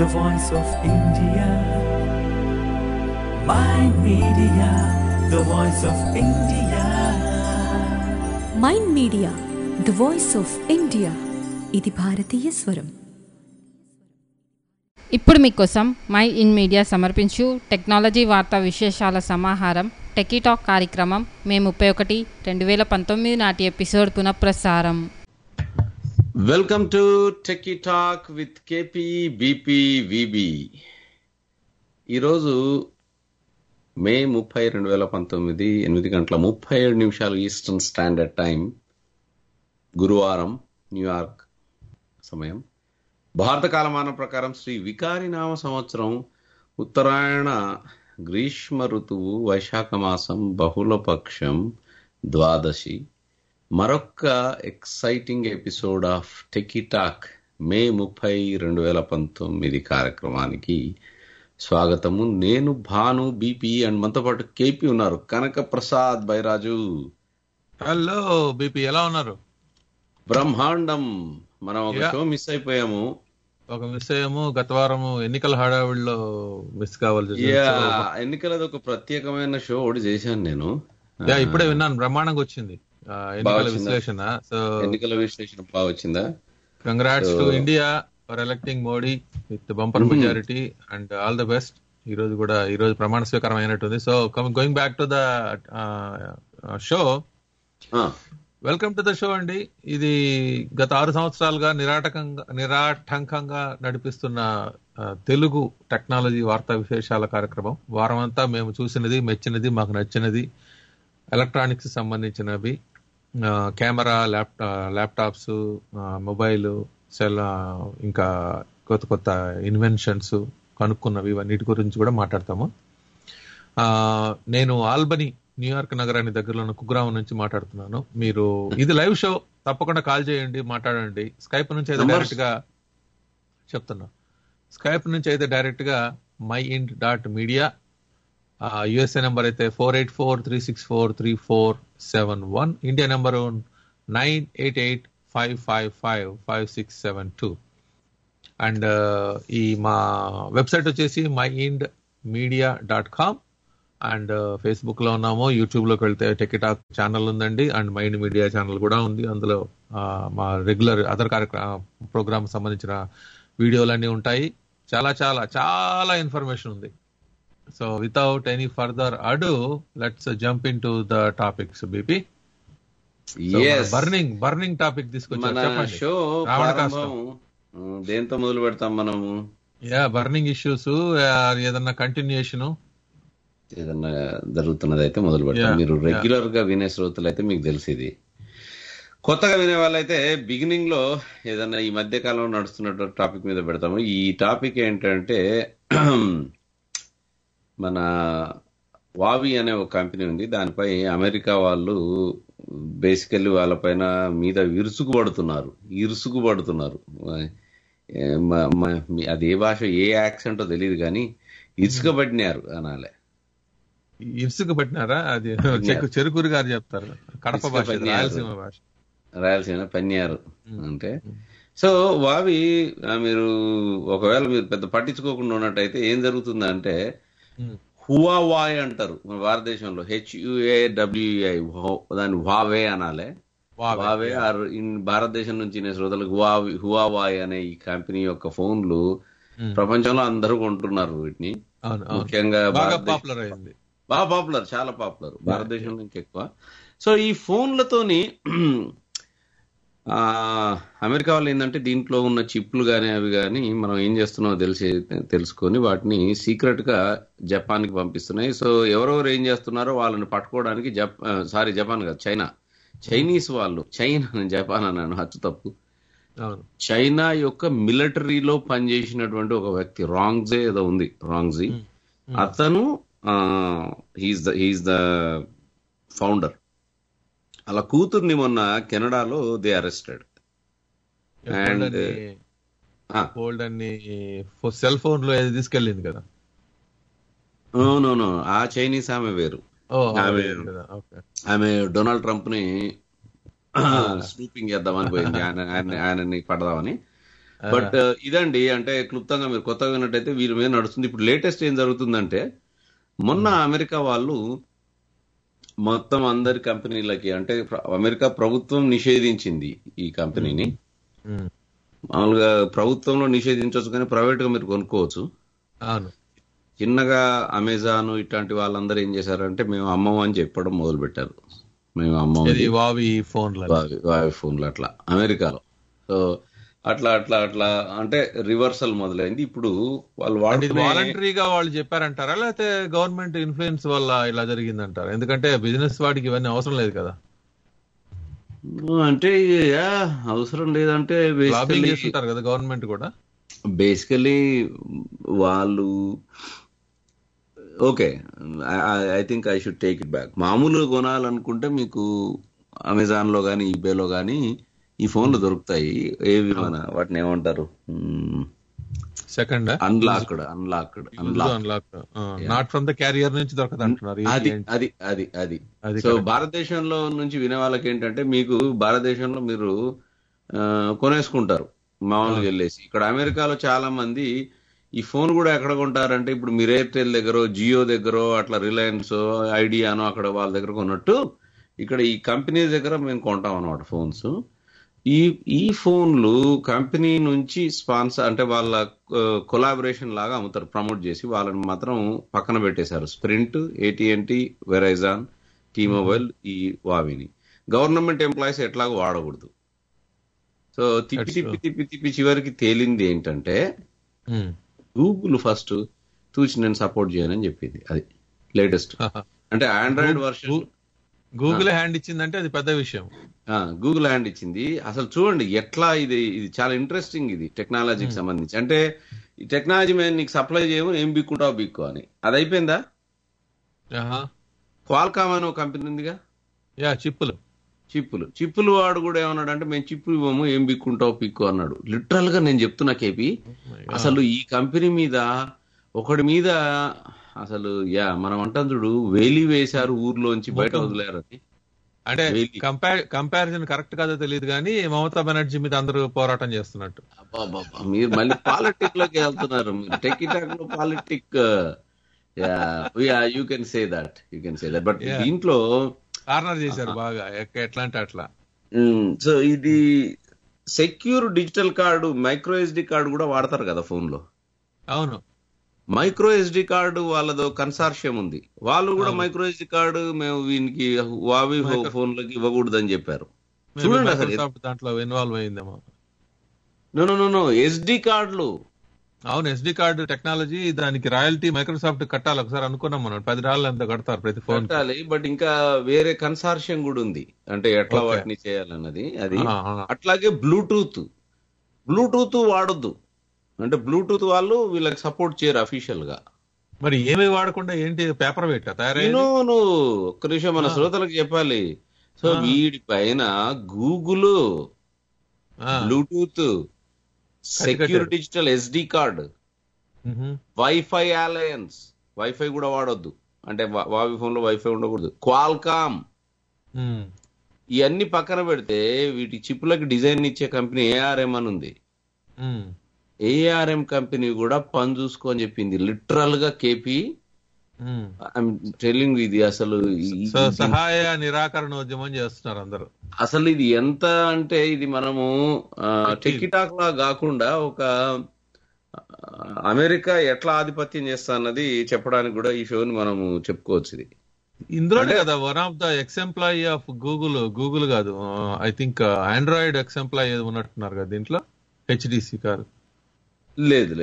the voice of India. Mind Media, the voice of India. Mind media the voice of India. ఇది భారతీయ స్వరం. ఇప్పుడు మీకోసం mind media సమర్పించు technology వార్తా విశేషాల సమాహారం టెకీటాక్ కార్యక్రమం మే 31, 2019 నాటి ఎపిసోడ్ పునఃప్రసారం. Welcome to Techie Talk with KP BP VB. ఈరోజు మే 30, 2019 8:37 ఈస్టర్న్ స్టాండర్డ్ టైం, గురువారం, న్యూయార్క్ సమయం. భారత కాలమానం ప్రకారం శ్రీ వికారినామ సంవత్సరం ఉత్తరాయణ గ్రీష్మ ఋతువు వైశాఖ మాసం బహుళపక్షం ద్వాదశి. మరొక్క exciting episode of Techie Talk May 30, 2019 కార్యక్రమానికి స్వాగతము. నేను భాను బీపీ అండ్ మనతో పాటు కేపీ ఉన్నారు. కనక ప్రసాద్ బైరాజు. హలో బీపీ, ఎలా ఉన్నారు? బ్రహ్మాండం. మనం ఒక షో మిస్ అయిపోయాము. గత వారము ఎన్నికల హడావిడిలో మిస్ కావాలి. ఎన్నికలది ఒక ప్రత్యేకమైన షో ఒకటి చేశాను నేను. ఇప్పుడే విన్నాను, బ్రహ్మాండంగా వచ్చింది ఎన్నికల విశ్లేషణ. సో ఎన్నికల విశ్లేషణ బాగా వచ్చిందా? Congrats to India for electing Modi with bumper majority and all the best. ఈ రోజు ప్రమాణ స్వీకారం అయినట్టుంది. So going back to the show, welcome to the show అండి. ఇది గత 6 సంవత్సరాలుగా నిరాటంకంగా నడిపిస్తున్న తెలుగు టెక్నాలజీ వార్తా విశేషాల కార్యక్రమం. వారం అంతా మేము చూసినది, మెచ్చినది, మాకు నచ్చినది, ఎలక్ట్రానిక్స్ సంబంధించినవి, కెమెరా, ల్యాప్టాప్స్, మొబైల్, సెల్, ఇంకా కొత్త కొత్త ఇన్వెన్షన్స్ కనుక్కున్నవి, ఇవన్నిటి గురించి కూడా మాట్లాడతాము. నేను ఆల్బనీ, న్యూయార్క్ నగరానికి దగ్గరలో ఉన్న కుగ్రామం నుంచి మాట్లాడుతున్నాను. మీరు ఇది లైవ్ షో, తప్పకుండా కాల్ చేయండి, మాట్లాడండి. స్కైప్ నుంచి అయితే డైరెక్ట్ గా చెప్తున్నా, స్కైప్ నుంచి అయితే డైరెక్ట్ గా myind.media. యుఎస్ఏ నెంబర్ అయితే 484-364-3471. India number 988-555-5672. అండ్ ఈ మా వెబ్సైట్ వచ్చేసి myind.media.com. అండ్ ఫేస్బుక్ లో ఉన్నాము, యూట్యూబ్ లోకి వెళ్తే టెకీటాక్ ఛానల్ ఉందండి, అండ్ మైండ్ మీడియా ఛానల్ కూడా ఉంది. అందులో మా రెగ్యులర్ అదర్ ప్రోగ్రామ్ సంబంధించిన వీడియోలన్నీ ఉంటాయి. చాలా చాలా చాలా ఇన్ఫర్మేషన్ ఉంది. So without any further ado, let's jump into the topics. BP, burning topic తీసుకొచ్చాం. దేంతో మొదలు పెడతాం మనము? బర్నింగ్ ఇష్యూస్, ఏదన్నా కంటిన్యూషన్, ఏదన్నా జరుగుతున్నది అయితే మొదలు పెడతాం. మీరు రెగ్యులర్ గా వినే శ్రోతలు అయితే మీకు తెలిసింది. కొత్తగా వినే వాళ్ళైతే బిగినింగ్ లో ఏదన్నా ఈ మధ్య కాలంలో నడుస్తున్న టాపిక్ మీద పెడతాము. ఈ టాపిక్ ఏంటంటే, మన వావి అనే ఒక కంపెనీ ఉంది, దానిపై అమెరికా వాళ్ళు బేసికల్లీ వాళ్ళపైన మీద ఇరుసుకుపడుతున్నారు. అది ఏ భాష, ఏ యాక్సెంటో తెలియదు కానీ ఇసుకబడినారు అనాలే. ఇసుకబట్టినారా? అది చెరుకూరు గారు చెప్తారు, కడప భాష, రాయలసీమ పన్యారు అంటే. సో వావి, మీరు ఒకవేళ మీరు పెద్ద పట్టించుకోకుండా ఉన్నట్టయితే ఏం జరుగుతుందంటే, హువావాయ్ అంటారు మన భారతదేశంలో, HUAWEI, దాన్ని వావే అనాలే. వావే ఆర్ ఇన్ భారతదేశం నుంచి శ్రోతలకు హువావాయ్ అనే ఈ కంపెనీ యొక్క ఫోన్లు ప్రపంచంలో అందరూ కొంటున్నారు. వీటిని ముఖ్యంగా బాగా పాపులర్, చాలా పాపులర్, భారతదేశంలో ఇంకెక్కువ. సో ఈ ఫోన్లతోని అమెరికా వాళ్ళు ఏంటంటే, దీంట్లో ఉన్న చిప్లు కానీ అవి కానీ మనం ఏం చేస్తున్నామో తెలుసుకొని వాటిని సీక్రెట్ గా జపాన్ కి పంపిస్తున్నాయి. సో ఎవరెవరు ఏం చేస్తున్నారో వాళ్ళని పట్టుకోవడానికి జపాన్ కాదు, చైనీస్ వాళ్ళు, జపాన్ అన్నాను, హచ్చు తప్పు. చైనా యొక్క మిలిటరీలో పనిచేసినటువంటి ఒక వ్యక్తి, రాంగ్జీ ఏదో ఉంది, రాంగ్జీ, అతను హీస్ ద ఫౌండర్. అలా కూతుర్ని మొన్న కెనడాలో they arrested. And cell phone లో తీసుకెళ్ళింది కదా. నో, ఆ చైనీస్ ఆమె వేరు. ఆమె డొనాల్డ్ ట్రంప్ ని స్నూపింగ్ చేద్దామని పోయింది, ఆయనని పడదామని. బట్ ఇదండి, అంటే క్లుప్తంగా మీరు కొత్తగా విన్నట్టయితే వీరి మీద నడుస్తుంది. ఇప్పుడు లేటెస్ట్ ఏం జరుగుతుందంటే, మొన్న అమెరికా వాళ్ళు మొత్తం అందరి కంపెనీలకి, అంటే అమెరికా ప్రభుత్వం నిషేధించింది ఈ కంపెనీని. మామూలుగా ప్రభుత్వంలో నిషేధించవచ్చు కానీ ప్రైవేట్ గా మీరు కొనుక్కోవచ్చు. అవును. చిన్నగా అమెజాన్ ఇట్లాంటి వాళ్ళందరూ ఏం చేశారంటే మేము అమ్మం అని చెప్పడం మొదలు పెట్టారు. మేము అమ్మం వావి ఫోన్లు అట్లా అమెరికాలో. సో అట్లా అట్లా అట్లా అంటే రివర్సల్ మొదలైంది. ఇప్పుడు వాళ్ళు వాలంటరీగా వాళ్ళు చెప్పారంటారా, లేకపోతే గవర్నమెంట్ ఇన్ఫ్లుయెన్స్ వల్ల ఇలా జరిగిందంటారా? ఎందుకంటే బిజినెస్ వాడికి ఇవన్నీ అవసరం లేదు కదా. అంటే అవసరం లేదంటే చేస్తుంటారు కదా గవర్నమెంట్ కూడా. బేసికలీ వాళ్ళు okay, I think I should take it back. మామూలుగా కొనాలనుకుంటే మీకు అమెజాన్ లో గానీ ఈబేలో గానీ ఈ ఫోన్లు దొరుకుతాయి. ఏవి మన వాటిని ఏమంటారు, second unlocked not from the carrier నుంచి దొరకదు అంటున్నారు. అది సో భారతదేశంలో నుంచి వినే వాళ్ళకి ఏంటంటే, మీకు భారతదేశంలో మీరు కొనేసుకుంటారు మామూలుగా వెళ్ళేసి. ఇక్కడ అమెరికాలో చాలా మంది ఈ ఫోన్ కూడా ఎక్కడ కొంటారంటే, ఇప్పుడు మీరు ఎయిర్టెల్ దగ్గర, జియో దగ్గర, అట్లా రిలయన్స్, ఐడియానో అక్కడ వాళ్ళ దగ్గర కొన్నట్టు ఇక్కడ ఈ కంపెనీ దగ్గర మేము కొంటాం అన్నమాట ఫోన్స్. ఈ ఫోన్లు కంపెనీ నుంచి స్పాన్సర్, అంటే వాళ్ళ కొలాబరేషన్ లాగా అమ్ముతారు, ప్రమోట్ చేసి వాళ్ళని మాత్రం పక్కన పెట్టేశారు. స్ప్రింట్, AT&T, వెరైజాన్, T-Mobile, ఈ వావిని గవర్నమెంట్ ఎంప్లాయీస్ ఎట్లాగో వాడకూడదు. సో తిప్పి చివరికి తేలింది ఏంటంటే, గూగుల్ ఫస్ట్ తూచి నేను సపోర్ట్ చేయనని చెప్పింది. అది లేటెస్ట్. అంటే ఆండ్రాయిడ్ వర్షన్ గూగుల్ హ్యాండ్ ఇచ్చిందంటే అది పెద్ద విషయం. గూగుల్ హ్యాండ్ ఇచ్చింది. అసలు చూడండి ఎట్లా ఇది చాలా ఇంట్రెస్టింగ్. ఇది టెక్నాలజీకి సంబంధించి. అంటే ఈ టెక్నాలజీ మేము నీకు సప్లై చేయము, ఏం బిక్కుంటావు బిక్కు అని. అది అయిపోయిందా? క్వాల్కామ్ అని ఒక కంపెనీ ఉందిగా, చిప్పులు వాడు కూడా ఏమన్నాడు అంటే, మేము చిప్పు ఇవ్వము, ఏం బిక్కుంటావు పిక్కు అన్నాడు. లిటరల్ గా నేను చెప్తున్నా కేపీ, అసలు ఈ కంపెనీ మీద ఒకడి మీద అసలు మనం అంటాం చూడు, వేలి వేశారు ఊర్లోంచి బయట వదిలేరని. అంటే కంపారిజన్ కరెక్ట్ కాదో తెలియదు కానీ మమతా బెనర్జీ మీద అందరూ పోరాటం చేస్తున్నట్టు. మీరు మళ్ళీ పాలిటిక్ లోకి వెళ్తున్నారు. మీరు టెక్కిటాక్ లో politic, you can say that. But దీంట్లో కార్నర్ చేశారు బాగా, ఎట్లా అంటే అట్లా. సో ఇది secure digital card, micro SD card కూడా వాడతారు కదా ఫోన్ లో. అవును, మైక్రో SD కార్డు వాళ్ళదో కన్సార్షియం ఉంది. వాళ్ళు కూడా మైక్రో SD కార్డు మేము వీనికి వావి ఫోన్లకి ఇవ్వకూడదు అని చెప్పారు. చూడండి అసలు దాంట్లో ఇన్వాల్వ్ అయిందేమో. నో SD కార్డులు. అవును, SD కార్డు టెక్నాలజీ, దానికి రాయల్టీ మైక్రోసాఫ్ట్ కట్టాలి. ఒకసారి అనుకున్నాం మనం, $10 ఎంత కడతారు ప్రతి ఫోన్ కట్టాలి. బట్ ఇంకా వేరే కన్సార్షియం కూడా ఉంది, అంటే ఎట్లా వాటిని చేయాలన్నది. అది అట్లాగే బ్లూటూత్ వాడొద్దు అంటే, బ్లూటూత్ వాళ్ళు వీళ్ళకి సపోర్ట్ చేయరు అఫీషియల్ గా. మరి ఏమి వాడకుండా ఏంటి, పేపర్ వెయిట్ తయారైన. నువ్వు ఒక్క నిమిషం మన శ్రోతలకు చెప్పాలి. సో వీడి పైన Google, Bluetooth, secure digital SD card, wifi alliance, wifi కూడా వాడొద్దు అంటే వావి ఫోన్ లో వైఫై ఉండకూడదు, క్వాల్కామ్, ఇవన్నీ పక్కన పెడితే వీటి చిప్పులకి డిజైన్ ఇచ్చే కంపెనీ ARM అని ఉంది. ARM కంపెనీ కూడా పని చూసుకో అని చెప్పింది లిటరల్ గా. కేపీ ఐఎమ్ టెల్లింగ్, ఇది అసలు సహాయ నిరాకరణోద్యమం చేస్తున్నారు అందరూ. అసలు ఇది ఎంత అంటే, ఇది మనము టెక్కిటాక్ లా కాకుండా ఒక అమెరికా ఎట్లా ఆధిపత్యం చేస్తా అన్నది చెప్పడానికి కూడా ఈ షోని మనము చెప్పుకోవచ్చు. ఇది ఇందులోనే కదా one of the ex employee of Google కాదు, I think Android ex employee ఉన్నట్టున్నారు కదా దీంట్లో. HTC కాదు, లేదు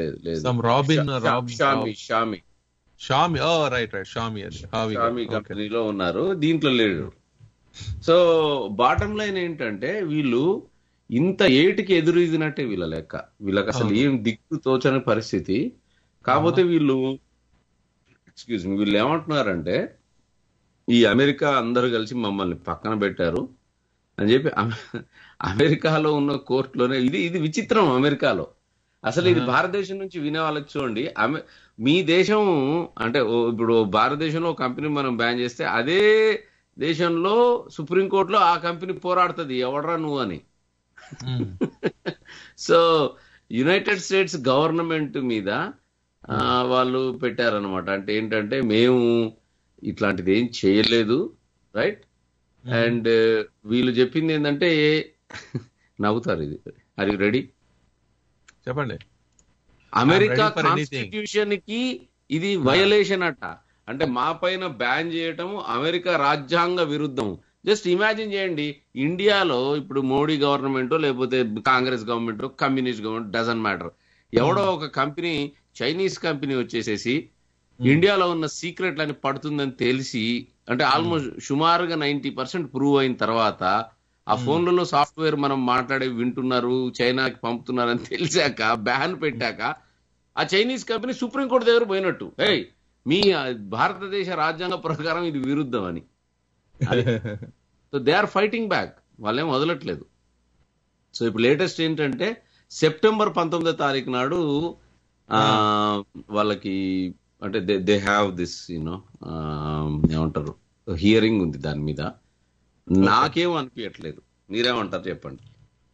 షామి రైట్ షామి, అది షామి కంపెనీలో ఉన్నారు, దీంట్లో లేడు. సో బాటం లైన్ ఏంటంటే, వీళ్ళు ఇంత ఏటికి ఎదురుదినట్టే వీళ్ళ లెక్క. వీళ్ళకి అసలు ఏం దిక్కు తోచని పరిస్థితి. కాకపోతే వీళ్ళు ఏమంటున్నారంటే, ఈ అమెరికా అందరూ కలిసి మమ్మల్ని పక్కన పెట్టారు అని చెప్పి అమెరికాలో ఉన్న కోర్టులోనే ఇది విచిత్రం. అమెరికాలో అసలు ఇది భారతదేశం నుంచి వినే వాళ్ళకి చూడండి, మీ దేశం అంటే ఇప్పుడు భారతదేశంలో ఒక కంపెనీ మనం బ్యాన్ చేస్తే, అదే దేశంలో సుప్రీంకోర్టులో ఆ కంపెనీ పోరాడుతుంది ఎవడరా నువ్వు అని. సో యునైటెడ్ స్టేట్స్ గవర్నమెంట్ మీద వాళ్ళు పెట్టారనమాట. అంటే ఏంటంటే మేము ఇట్లాంటిది ఏం చేయలేదు, రైట్? అండ్ వీళ్ళు చెప్పింది ఏంటంటే నవ్వుతారు ఇది. Are you ready? చెప్పండి. అమెరికా కాన్స్టిట్యూషన్ కి ఇది వయలేషన్ అట. అంటే మా పైన బ్యాన్ చేయటం అమెరికా రాజ్యాంగ విరుద్ధం. జస్ట్ ఇమాజిన్ చేయండి, ఇండియాలో ఇప్పుడు మోడీ గవర్నమెంట్ లేకపోతే Congress government communist government doesn't matter, ఎవడో ఒక కంపెనీ చైనీస్ కంపెనీ వచ్చేసేసి ఇండియాలో ఉన్న సీక్రెట్లని పడుతుందని తెలిసి, అంటే ఆల్మోస్ట్ సుమారుగా 90% ప్రూవ్ అయిన తర్వాత ఆ ఫోన్లలో సాఫ్ట్వేర్ మనం మాట్లాడే వింటున్నారు, చైనాకి పంపుతున్నారని తెలిసాక బ్యాన్ పెట్టాక ఆ చైనీస్ కంపెనీ సుప్రీంకోర్టు దగ్గర పోయినట్టు, మీ భారతదేశ రాజ్యాంగ ప్రకారం ఇది విరుద్ధం అని. So they are fighting back, వాళ్ళేం వదలట్లేదు. సో ఇప్పుడు లేటెస్ట్ ఏంటంటే సెప్టెంబర్ 19వ తారీఖు నాడు వాళ్ళకి అంటే దే హ్యావ్ దిస్ యూనో ఏమంటారు హియరింగ్ ఉంది దాని మీద. నాకేం అనిపించట్లేదు, మీరేమంటారు చెప్పండి.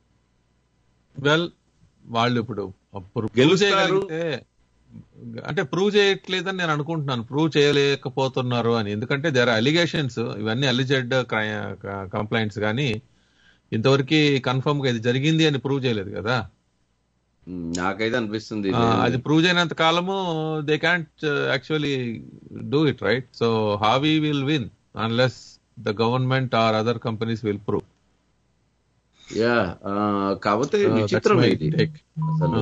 వెల్ వాళ్ళు ఇప్పుడు గెలుస్తారు అంటే ప్రూవ్ చేయట్లేదని నేను అనుకుంటున్నాను, ప్రూవ్ చేయలేకపోతున్నారు అని. ఎందుకంటే దేర్ ఆర్ అలిగేషన్స్, ఇవన్నీ అలిజెడ్ కంప్లైంట్స్, కానీ ఇంతవరకు కన్ఫర్మ్ గా ఇది జరిగింది అని ప్రూవ్ చేయలేదు కదా. నాకైతే అనిపిస్తుంది అది ప్రూవ్ చేయనంత కాలము they can't actually do it, right? So how we will win unless the government or other companies will prove. Yeah, కాకపోతే విచిత్రం ఇది అసలు.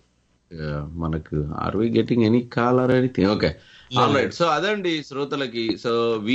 మనకు are we getting any call or anything? Okay, all right. So అదండి శ్రోతలకి. So we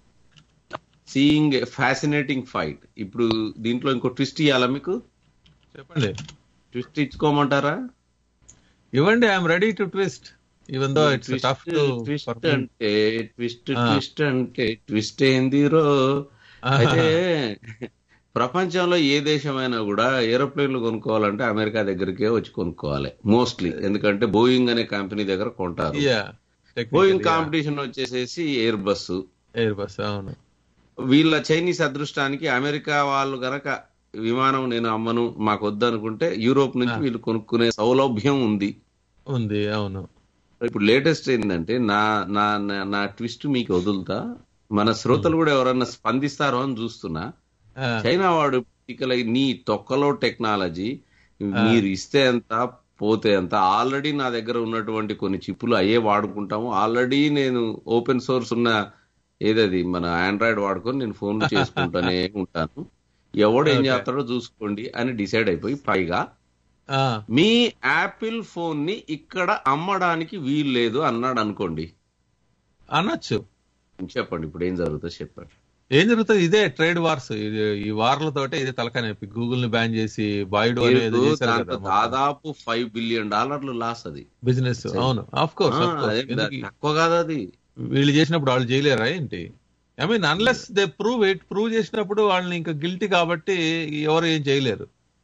seeing fascinating fight. ఇప్పుడు దీంట్లో ఇంకో ట్విస్ట్ ఇవ్వాలా మీకు? చెప్పండి. ట్విస్ట్ ఇచ్చుకోమంటారా? ఇవ్వండి, I'm ready to twist even though it's tough too. Twist అంటే ట్విస్ట్ అంటే ట్విస్ట్ ఏందిరో. అయితే ప్రపంచంలో ఏ దేశమైనా కూడా ఏరోప్లేన్లు కొనుక్కోవాలంటే అమెరికా దగ్గరికే వచ్చి కొనుక్కోవాలి మోస్ట్లీ, ఎందుకంటే బోయింగ్ అనే కంపెనీ దగ్గర కొంటారు. బోయింగ్ కాంపిటీషన్ వచ్చేసేసి ఎయిర్ బస్. అవును. వీళ్ళ చైనీస్ అదృష్టానికి అమెరికా వాళ్ళు గనక విమానం నేను అమ్మను మాకు వద్దనుకుంటే యూరోప్ నుంచి వీళ్ళు కొనుక్కునే సౌలభ్యం ఉంది. అవును. ఇప్పుడు లేటెస్ట్ ఏంటంటే నా ట్విస్ట్ మీకు వదులుతా, మన శ్రోతలు కూడా ఎవరన్నా స్పందిస్తారో అని చూస్తున్నా. చైనా వాడు నీ తొక్కలో టెక్నాలజీ మీరు ఇస్తే ఎంత పోతే ఎంత, ఆల్రెడీ నా దగ్గర ఉన్నటువంటి కొన్ని చిప్పులు అయ్యే వాడుకుంటాము, ఆల్రెడీ నేను ఓపెన్ సోర్స్ ఉన్న ఏదది మన ఆండ్రాయిడ్ వాడుకొని నేను ఫోన్లు చేసుకుంటానే ఉంటాను, ఎవడు ఏం చేస్తాడో చూసుకోండి అని డిసైడ్ అయిపోయి, పైగా మీ యాపిల్ ఫోన్ ని ఇక్కడ అమ్మడానికి వీలు లేదు అన్నాడు అనుకోండి. అనొచ్చు. చెప్పండి ఇప్పుడు ఏం జరుగుతుందో చెప్పండి. ఏం జరుగుతుంది? ఇదే ట్రేడ్ వార్స్, ఈ వార్లతోటే ఇది తలకాయ నొప్పి. గూగుల్ ని బ్యాన్ చేసి బాయిడు అనేది దాదాపు $5 బిలియన్ లాస్ అది బిజినెస్. అవును, ఆఫ్ కోర్స్ తక్కువ కాదు అది. వీళ్ళు చేసినప్పుడు వాళ్ళు చేయలేరా ఏంటి? I mean unless they prove it. Prove చేసినప్పుడు వాళ్ళని ఇంకా గిల్టీ కాబట్టి ఎవరు ఏం చేయలేరు.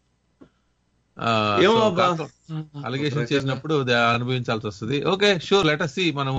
అలిగేషన్ చేసినప్పుడు అనుభవించాల్సి వస్తుంది. Okay, sure, let us see. మనము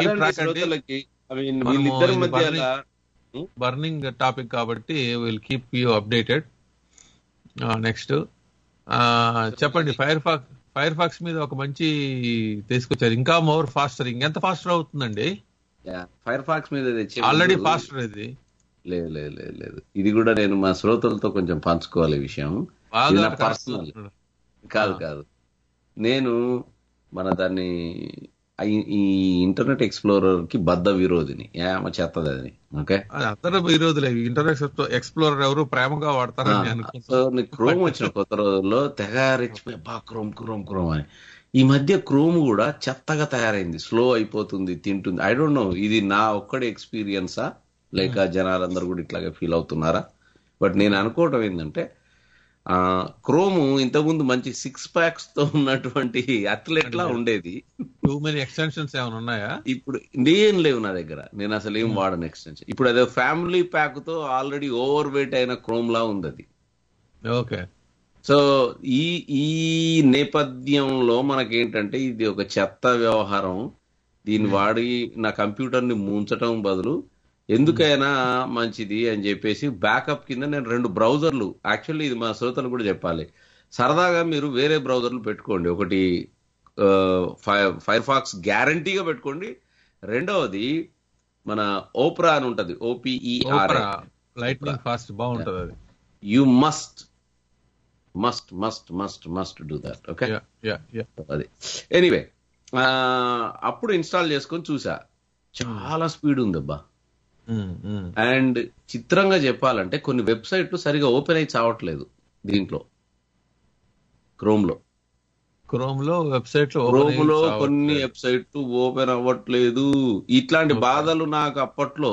బర్నింగ్ టాపిక్ కాబట్టి will keep you updated. Next చెప్పండి. ఫైర్ ఫాక్స్ మీద ఒక మంచి తీసుకొచ్చారు, ఇంకా మోర్ ఫాస్టర్. ఇంకెంత ఫాస్టర్ అవుతుందండి ఫైర్ ఫాక్స్ మీద? ఆల్రెడీ ఫాస్టర్ ఇది. లేదు, ఇది కూడా నేను మా శ్రోతలతో కొంచెం పంచుకోవాలి విషయం. పర్సనల్ కాదు, నేను మన దాన్ని ఈ ఇంటర్నెట్ ఎక్స్ప్లోరర్ కి బద్ద విరోధిని, ఏమ చేస్తుంది అది. ఓకే, అందరూ విరోధులే. ఇంటర్నెట్ ఎక్స్ప్లోరర్ ఎవరు ప్రేమగా వాడతారని అనుకుంటా. క్రోమ్ వచ్చిన కొత్త రోజుల్లో తెగ రెచ్చిపోయి క్రోమ్ అని. ఈ మధ్య క్రోమ్ కూడా చెత్తగా తయారైంది, స్లో అయిపోతుంది, తింటుంది. ఐ డోంట్ నో ఇది నా ఒక్కడే ఎక్స్పీరియన్సా లేక జనాలందరూ కూడా ఇట్లాగే ఫీల్ అవుతున్నారా? బట్ నేను అనుకోవటం ఏంటంటే క్రోమ్ ఇంతకుముందు మంచి 6 packs తో ఉన్నటువంటి అథ్లెట్ లా ఉండేది. టూ మెనీ ఎక్స్టెన్షన్స్ ఏమైనా ఉన్నాయా? ఇప్పుడు ఏం లేవు నా దగ్గర, నేను అసలు ఏం వాడను ఎక్స్టెన్షన్. ఇప్పుడు అదే ఫ్యామిలీ ప్యాక్ తో ఆల్రెడీ ఓవర్ వెయిట్ అయిన క్రోమ్ లా ఉంది అది. ఓకే, సో ఈ నేపథ్యంలో మనకేంటంటే ఇది ఒక చెత్త వ్యవహారం. దీన్ని వాడి నా కంప్యూటర్ ని ముంచటం బదులు ఎందుకైనా మంచిది అని చెప్పేసి బ్యాకప్ కింద నేను 2 బ్రౌజర్లు, యాక్చువల్లీ ఇది మా శ్రోతలు కూడా చెప్పాలి, సరదాగా మీరు వేరే బ్రౌజర్లు పెట్టుకోండి. ఒకటి ఫైర్ ఫాక్స్ గ్యారంటీగా పెట్టుకోండి. రెండవది మన ఓప్రా అని ఉంటది, OPERA, లైట్నింగ్ ఫాస్ట్ బాగుంటది అది. You must do that. Okay, అది ఎనీవే అప్పుడు ఇన్స్టాల్ చేసుకొని చూసా, చాలా స్పీడ్ ఉందబ్బా. అండ్ చిత్రంగా చెప్పాలంటే కొన్ని వెబ్సైట్లు సరిగా ఓపెన్ అయి చావట్లేదు దీంట్లో. క్రోమ్ లో కొన్ని వెబ్సైట్లు ఓపెన్ అవ్వట్లేదు. ఇట్లాంటి బాధలు నాకు అప్పట్లో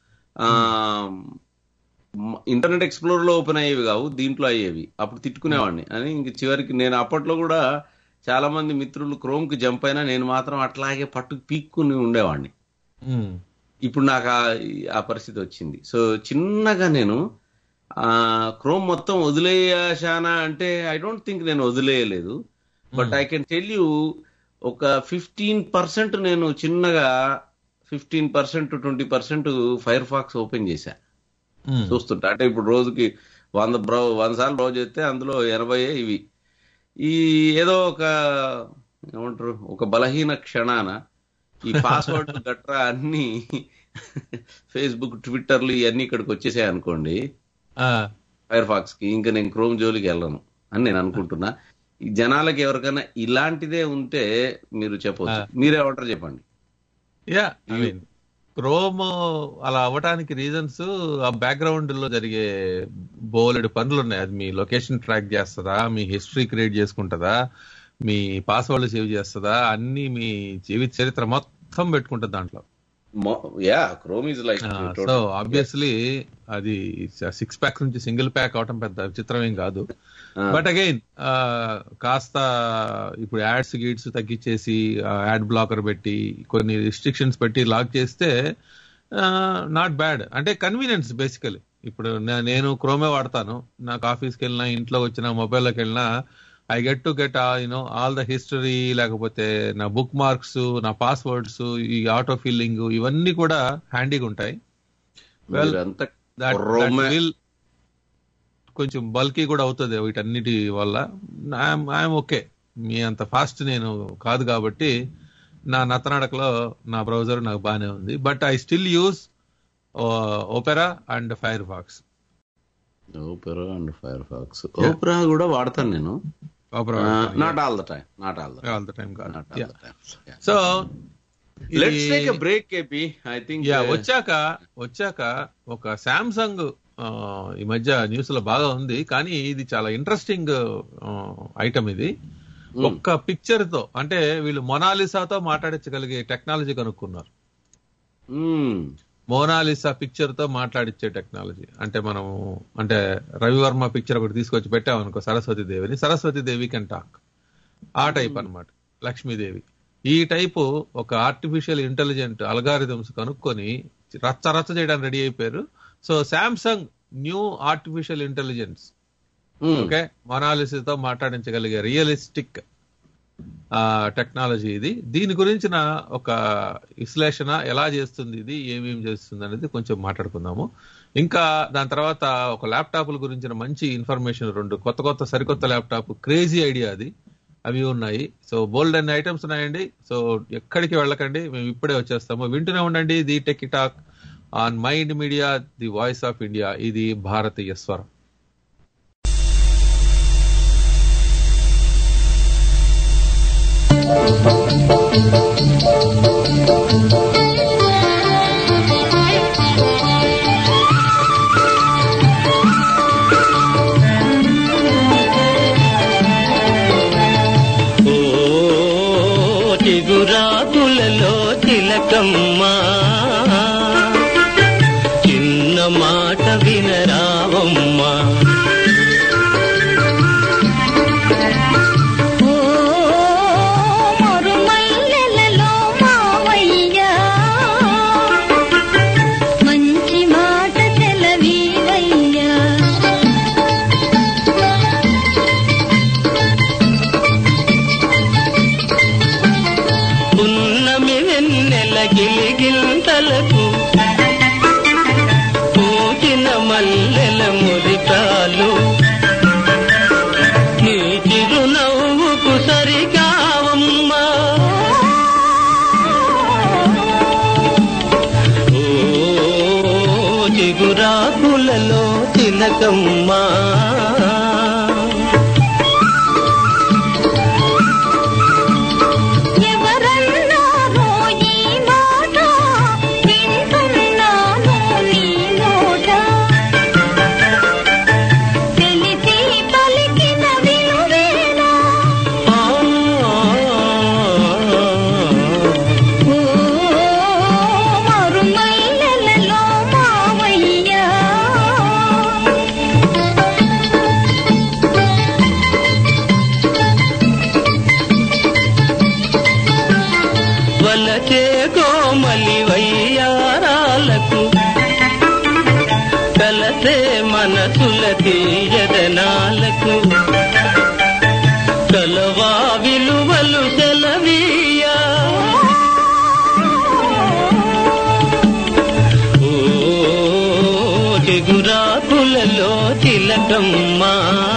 ఇంటర్నెట్ ఎక్స్ప్లోరర్ లో ఓపెన్ అయ్యేవి కావు, దీంట్లో అయ్యేవి. అప్పుడు తిట్టుకునేవాడిని అని. ఇంక చివరికి నేను అప్పట్లో కూడా చాలా మంది మిత్రులు క్రోమ్ కి జంప్ అయినా నేను మాత్రం అట్లాగే పీక్కుని ఉండేవాడిని. ఇప్పుడు నాకు ఆ పరిస్థితి వచ్చింది. సో చిన్నగా నేను క్రోమ్ మొత్తం వదిలేసానా అంటే ఐ డోంట్ థింక్ నేను వదిలేయలేదు. But I can tell you ఒక 15% నేను చిన్నగా 15-20% ఫైర్ ఫాక్స్ ఓపెన్ చేశా చూస్తుంటా. అంటే ఇప్పుడు రోజుకి 100 సార్లు బ్రౌజ్ చేస్తే అందులో 80 ఇవి. ఈ ఏదో ఒక ఏమంటారు, ఒక బలహీన క్షణాన ఈ పాస్వర్డ్ గట్రా అన్ని ఫేస్బుక్, ట్విట్టర్లు ఇవన్నీ ఇక్కడికి వచ్చేసాయి అనుకోండి ఫైర్ ఫాక్స్ కి. ఇంకా నేను క్రోమ్ జోలికి వెళ్ళను అని నేను అనుకుంటున్నా. ఈ జనాలకి ఎవరికైనా ఇలాంటిదే ఉంటే మీరు చెప్పవచ్చు. మీరేమంటారు చెప్పండి. క్రోమ్ అలా అవ్వటానికి రీజన్స్ ఆ బ్యాక్గ్రౌండ్ లో జరిగే బోలెడు పనులు ఉన్నాయి. అది మీ లొకేషన్ ట్రాక్ చేస్తుందా, మీ హిస్టరీ క్రియేట్ చేసుకుంటుందా, మీ పాస్వర్డ్ సేవ్ చేస్తుందా, అన్ని మీ జీవిత చరిత్ర మొత్తం పెట్టుకుంటుంది దాంట్లో. Chrome is like so obviously అది 6 ప్యాక్ నుంచి సింగిల్ ప్యాక్ అవటం పెద్ద విచిత్రం ఏం కాదు. బట్ అగైన్ కాస్త ఇప్పుడు యాడ్స్ గీడ్స్ తగ్గించేసి యాడ్ బ్లాకర్ పెట్టి కొన్ని రిస్ట్రిక్షన్స్ పెట్టి లాక్ చేస్తే నాట్ బ్యాడ్. అంటే కన్వీనియన్స్ బేసికలీ. ఇప్పుడు నేను క్రోమే వాడతాను, నాకు ఆఫీస్కి వెళ్ళినా, ఇంట్లో వచ్చినా, మొబైల్లోకి వెళ్ళినా I get all the history, లేకపోతే నా బుక్ మార్క్స్, నా పాస్వర్డ్స్, ఈ ఆటో ఫిల్లింగ్, ఇవన్నీ కూడా హ్యాండీగా ఉంటాయి. విల్ కొంచెం బల్కీ కూడా అవుతుంది వీటన్నిటి వల్ల. I'm okay. మీ అంత ఫాస్ట్ నేను కాదు కాబట్టి నా నత్తనడకలో నా బ్రౌజర్ నాకు బాగానే ఉంది. But I still use Opera and Firefox. Opera కూడా వాడతాను నేను. నాట్ ఆల్ ద టైం కాదు. So let's take a break KP. I think వచ్చాక ఒక సామ్సంగ్ ఈ మధ్య న్యూస్ లో బాగా ఉంది, కానీ ఇది చాలా ఇంట్రెస్టింగ్ ఐటమ్. ఇది ఒక్క పిక్చర్ తో, అంటే వీళ్ళు మొనాలిసాతో మాట్లాడించగలిగే టెక్నాలజీ కనుక్కున్నారు. మోనాలిసా పిక్చర్ తో మాట్లాడిచ్చే టెక్నాలజీ. అంటే మనం అంటే రవివర్మ పిక్చర్ ఒకటి తీసుకొచ్చి పెట్టామనుకో సరస్వతీదేవిని, సరస్వతీదేవి కెన్ టాక్. ఆ టైప్ అన్నమాట లక్ష్మీదేవి. ఈ టైపు ఒక ఆర్టిఫిషియల్ ఇంటెలిజెంట్ అల్గారిథమ్స్ కనుక్కొని రచ్చ చేయడానికి రెడీ అయిపోయారు. So Samsung new artificial intelligence, okay, మొనాలిసాతో మాట్లాడించగలిగే రియలిస్టిక్ టెక్నాలజీ ఇది. దీని గురించిన ఒక విశ్లేషణ, ఎలా చేస్తుంది ఇది, ఏమేమి చేస్తుంది అనేది కొంచెం మాట్లాడుకుందాము. ఇంకా దాని తర్వాత ఒక ల్యాప్టాప్ల గురించిన మంచి ఇన్ఫర్మేషన్, 2 సరికొత్త ల్యాప్టాప్, క్రేజీ ఐడియా అది, అవి ఉన్నాయి. సో బోల్డ్ అన్ని ఐటమ్స్ ఉన్నాయండి. సో ఎక్కడికి వెళ్ళకండి, మేము ఇప్పుడే వచ్చేస్తాము. వింటూనే ఉండండి the Techie Talk on Mind media, the voice of India. ఇది భారతీయ స్వరం. చిగురాకులలో తిలకమ్మా, చిన్న మాట వినరావమ్మా. గిలిగింతలకు పూచిన మల్లెల మురితాలు నీ తిలకమ్మా. తీయదనాలకు కలవా విలువలు సెలవీయా. ఓ చిగురాకులలో తిలకమ్మా.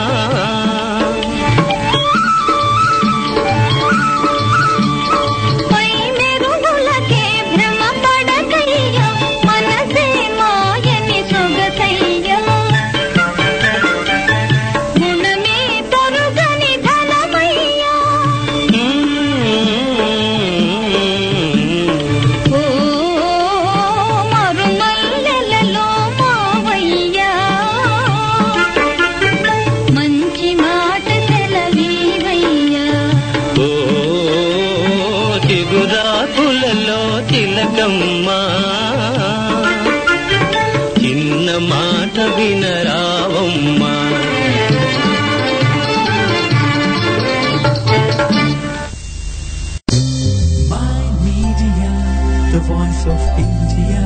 చిన్న మాట వినరావమ్మా. My Media, the voice of India.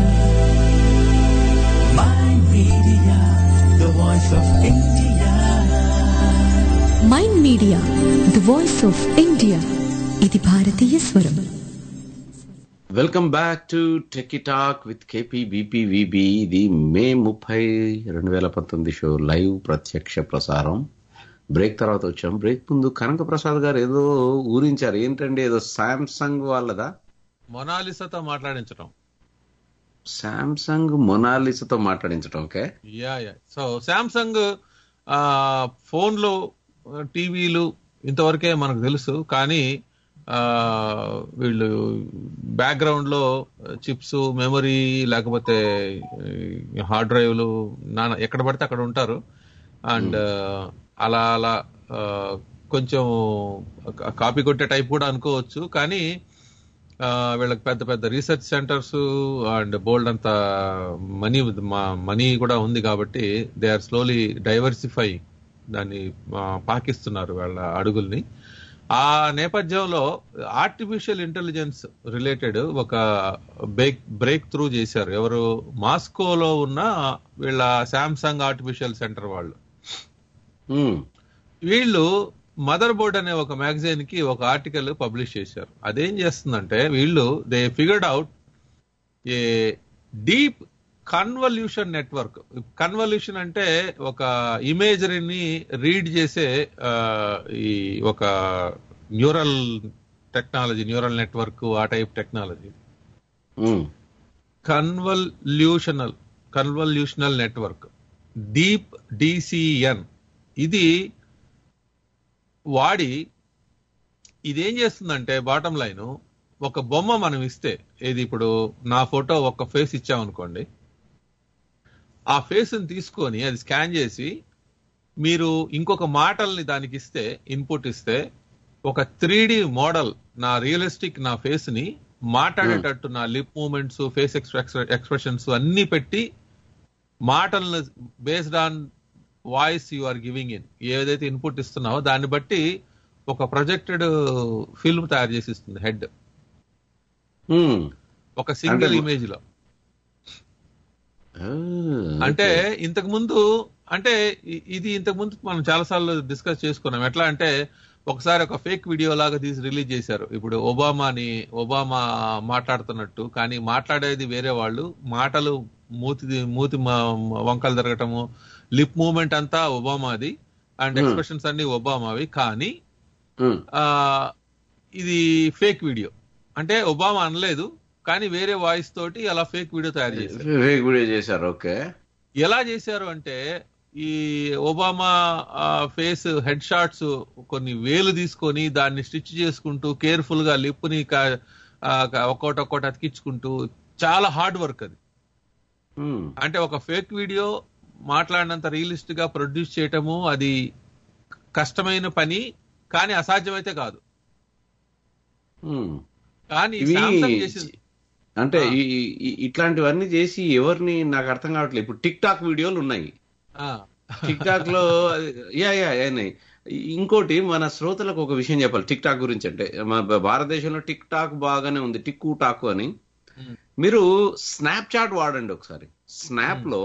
My Media, the voice of India. Mind media the voice of India. ఇది భారతీయ స్వరం. Welcome back to Techie talk with KPBPVB. ఇది మే 30, 2019 షో లైవ్ ప్రత్యక్ష ప్రసారం. బ్రేక్ తర్వాత వచ్చాం. బ్రేక్ ముందు కనక ప్రసాద్ గారు ఏదో ఊరించారు. ఏంటండి, ఏదో శాంసంగ్ వాళ్ళదా మొనాలిసాతో మాట్లాడించడం. శాంసంగ్ మొనాలిసాతో మాట్లాడించడం. ఓకే, సో శాంసంగ్ ఫోన్లు, టీవీలు ఇంతవరకే మనకు తెలుసు. కానీ వీళ్ళు బ్యాక్గ్రౌండ్ లో చిప్స్, మెమరీ, లేకపోతే హార్డ్ డ్రైవ్లు ఎక్కడ పడితే అక్కడ ఉంటారు. అండ్ అలా అలా కొంచెం కాపీ కొట్టే టైప్ కూడా అనుకోవచ్చు. కానీ వీళ్ళకి పెద్ద పెద్ద రీసెర్చ్ సెంటర్స్ అండ్ బోల్డ్ అంత మనీ కూడా ఉంది. కాబట్టి దే ఆర్ స్లోలీ డైవర్సిఫై, దాన్ని పాకిస్తున్నారు వాళ్ళ అడుగుల్ని. ఆ నేపథ్యంలో ఆర్టిఫిషియల్ ఇంటెలిజెన్స్ రిలేటెడ్ ఒక బ్రేక్ త్రూ చేశారు. ఎవరు? మాస్కోలో ఉన్న వీళ్ళ శాంసంగ్ ఆర్టిఫిషియల్ సెంటర్ వాళ్ళు. వీళ్ళు మదర్ బోర్డ్ అనే ఒక మ్యాగజైన్ కి ఒక ఆర్టికల్ పబ్లిష్ చేశారు. అదేం చేస్తుందంటే, వీళ్ళు they figured out a deep convolution network. Convolution అంటే ఒక ఇమేజరీని రీడ్ చేసే ఈ ఒక న్యూరల్ టెక్నాలజీ, న్యూరల్ నెట్వర్క్, ఆ type technology. Convolutional network, deep DCN. ఇది వాడి ఇదేం చేస్తుందంటే, బాటం లైన్, ఒక బొమ్మ మనం ఇస్తే, ఏది ఇప్పుడు నా ఫోటో ఒక ఫేస్ ఇచ్చామనుకోండి, ఆ ఫేస్ ని తీసుకొని అది స్కాన్ చేసి మీరు ఇంకొక మాటల్ని దానికి ఇస్తే, ఇన్పుట్ ఇస్తే, ఒక 3D మోడల్, నా రియలిస్టిక్ నా ఫేస్ ని మాట్లాడేటట్టు, నా లిప్ మూవ్మెంట్స్, ఫేస్ ఎక్స్ప్రెషన్స్ అన్ని పెట్టి, మాటలను based on voice you are giving in, ఏదైతే ఇన్పుట్ ఇస్తున్నావో దాన్ని బట్టి ఒక ప్రొజెక్టెడ్ ఫిల్మ్ తయారు చేసి ఇస్తుంది హెడ్, ఒక సింగిల్ ఇమేజ్ లో. అంటే ఇంతకు ముందు మనం చాలాసార్లు డిస్కస్ చేసుకున్నాం. ఎట్లా అంటే, ఒకసారి ఒక ఫేక్ వీడియో లాగా తీసి రిలీజ్ చేశారు. ఇప్పుడు ఒబామా మాట్లాడుతున్నట్టు, కానీ మాట్లాడేది వేరే వాళ్ళు, మాటలు మూతి వంకలు తిరగటము, లిప్ మూవ్మెంట్ అంతా ఒబామాది, అండ్ ఎక్స్ప్రెషన్స్ అన్ని ఒబామావి. కానీ ఇది ఫేక్ వీడియో. అంటే ఒబామా అనలేదు, కానీ వేరే వాయిస్ తోటి అలా ఫేక్ వీడియో తయారు చేశారు. ఓకే, ఎలా చేశారు అంటే, ఈ ఒబామా ఫేస్ హెడ్ షాట్స్ కొన్ని వేలు తీసుకొని దాన్ని స్టిచ్ చేసుకుంటూ కేర్ఫుల్ గా లిప్పుని ఒక్కోటి అతికించుకుంటూ చాలా హార్డ్ వర్క్ అది. అంటే ఒక ఫేక్ వీడియో మాట్లాడినంత రియలిస్టిక్ గా ప్రొడ్యూస్ చేయటము అది కష్టమైన పని, కానీ అసాధ్యమైతే కాదు. కానీ అంటే ఇట్లాంటివన్నీ చేసి ఎవరిని నాకు అర్థం కావట్లేదు. ఇప్పుడు టిక్ టాక్ వీడియోలు ఉన్నాయి, టిక్ టాక్ లో ఇంకోటి మన శ్రోతలకు ఒక విషయం చెప్పాలి టిక్ టాక్ గురించి. అంటే మన భారతదేశంలో టిక్ టాక్ బాగానే ఉంది, టిక్కు టాక్ అని. మీరు స్నాప్ చాట్ వాడండి ఒకసారి. స్నాప్ లో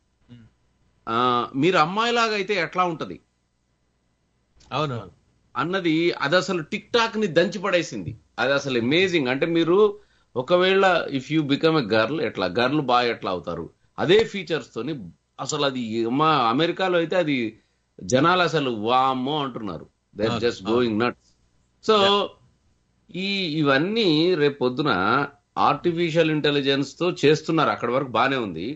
మీరు అమ్మాయిలాగా అయితే ఎట్లా ఉంటది అవును అన్నది అది అసలు టిక్ టాక్ ని దంచి పడేసింది. అది అసలు అమేజింగ్. అంటే మీరు ఒకవేళ if you become a girl ఎట్లా గర్ల్ బాయ్ ఎట్లా అవుతారు అదే ఫీచర్స్ తోని అసలు అది మా అమెరికాలో అయితే అది జనాలు అసలు వామ్మో అంటున్నారు. They are just going nuts. So ఇవన్నీ రేపు పొద్దున ఆర్టిఫిషియల్ ఇంటెలిజెన్స్ తో చేస్తున్నారు, అక్కడి వరకు బానే ఉంది.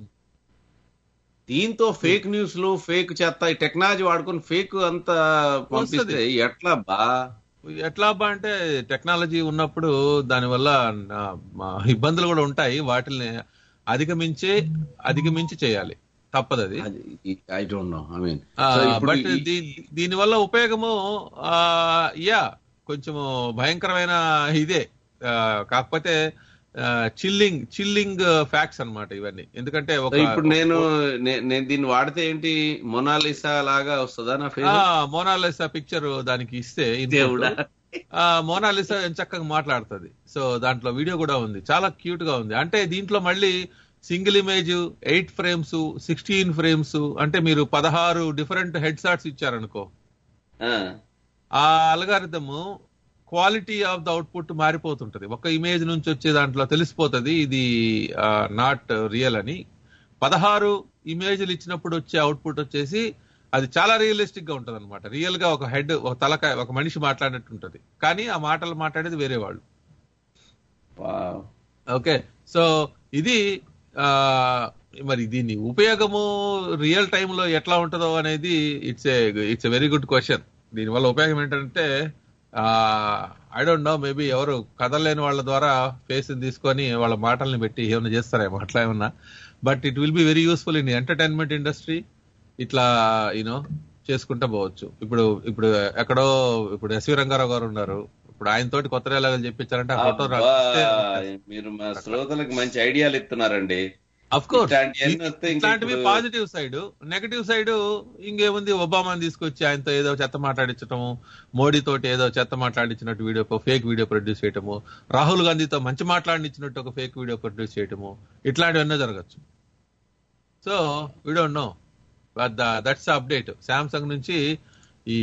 దీంతో ఫేక్ న్యూస్ లు ఫేక్ చెత్త ఈ టెక్నాలజీ వాడుకొని ఫేక్ అంతా పంపిస్తే ఎట్లా అంటే టెక్నాలజీ ఉన్నప్పుడు దానివల్ల ఇబ్బందులు కూడా ఉంటాయి. వాటిని అధిగమించి చేయాలి, తప్పదు అది. I don't know, I mean but దీనివల్ల ఉపయోగము కొంచెము భయంకరమైన ఇదే. కాకపోతే చిల్లింగ్ ఫ్యాక్ట్స్ అన్నమాట ఇవన్నీ. ఎందుకంటే ఇప్పుడు నేను దీన్ని వాడితే ఏంటి మొనాలిసా లాగా వస్తుందా నా ఫేస్? మోనాలిసా పిక్చర్ దానికి ఇస్తే మోనాలిసా చక్కగా మాట్లాడుతుంది. సో దాంట్లో వీడియో కూడా ఉంది, చాలా క్యూట్ గా ఉంది. అంటే దీంట్లో మళ్ళీ సింగిల్ ఇమేజ్ 8 frames 16 frames అంటే మీరు 16 డిఫరెంట్ హెడ్ షాట్స్ ఇచ్చారనుకో, ఆ algorithm quality of the output మారిపోతుంటది. ఒక ఇమేజ్ నుంచి వచ్చే దాంట్లో తెలిసిపోతుంది ఇది నాట్ రియల్ అని. 16 ఇమేజ్లు ఇచ్చినప్పుడు వచ్చే అవుట్పుట్ వచ్చేసి అది చాలా రియలిస్టిక్ గా ఉంటది అనమాట. రియల్ గా ఒక హెడ్, ఒక తలకాయ, ఒక మనిషి మాట్లాడినట్టు ఉంటది, కానీ ఆ మాటలు మాట్లాడేది వేరే వాళ్ళు. ఓకే, సో ఇది మరి దీని ఉపయోగము రియల్ టైమ్ లో ఎట్లా ఉంటుందో అనేది it's a very good question. దీనివల్ల ఉపయోగం ఏంటంటే ఐ డోంట్ నో, మేబీ ఎవరు కదలేని వాళ్ళ ద్వారా ఫేస్ తీసుకొని వాళ్ళ మాటల్ని పెట్టి ఏమైనా చేస్తారేమో అట్లా ఏమన్నా. But it will be very useful in entertainment industry. ఇట్లా యూనో చేసుకుంటా పోవచ్చు. ఇప్పుడు ఎక్కడో ఇప్పుడు ఎస్వి రంగారావు గారు ఉన్నారు, ఇప్పుడు ఆయన తోటి కొత్త డైలాగులు చెప్పించారంటే ఆ ఫోటో మీరు మా శ్రోతలకు మంచి ఐడియాలు ఇస్తున్నారండి. అఫ్ కోర్స్ ఇట్లాంటివి పాజిటివ్ సైడ్. నెగటివ్ సైడ్ ఇంకేముంది, ఒబామాని తీసుకొచ్చి ఆయనతో ఏదో చెత్త మాట్లాడించటము, మోడీ తోటి ఏదో చెత్త మాట్లాడించినట్టు వీడియో ఫేక్ వీడియో ప్రొడ్యూస్ చేయటము, రాహుల్ గాంధీతో మంచి మాట్లాడించినట్టు ఒక ఫేక్ వీడియో ప్రొడ్యూస్ చేయటము, ఇట్లాంటివన్నీ జరగచ్చు. So we don't know, but that's update. Samsung నుంచి ఈ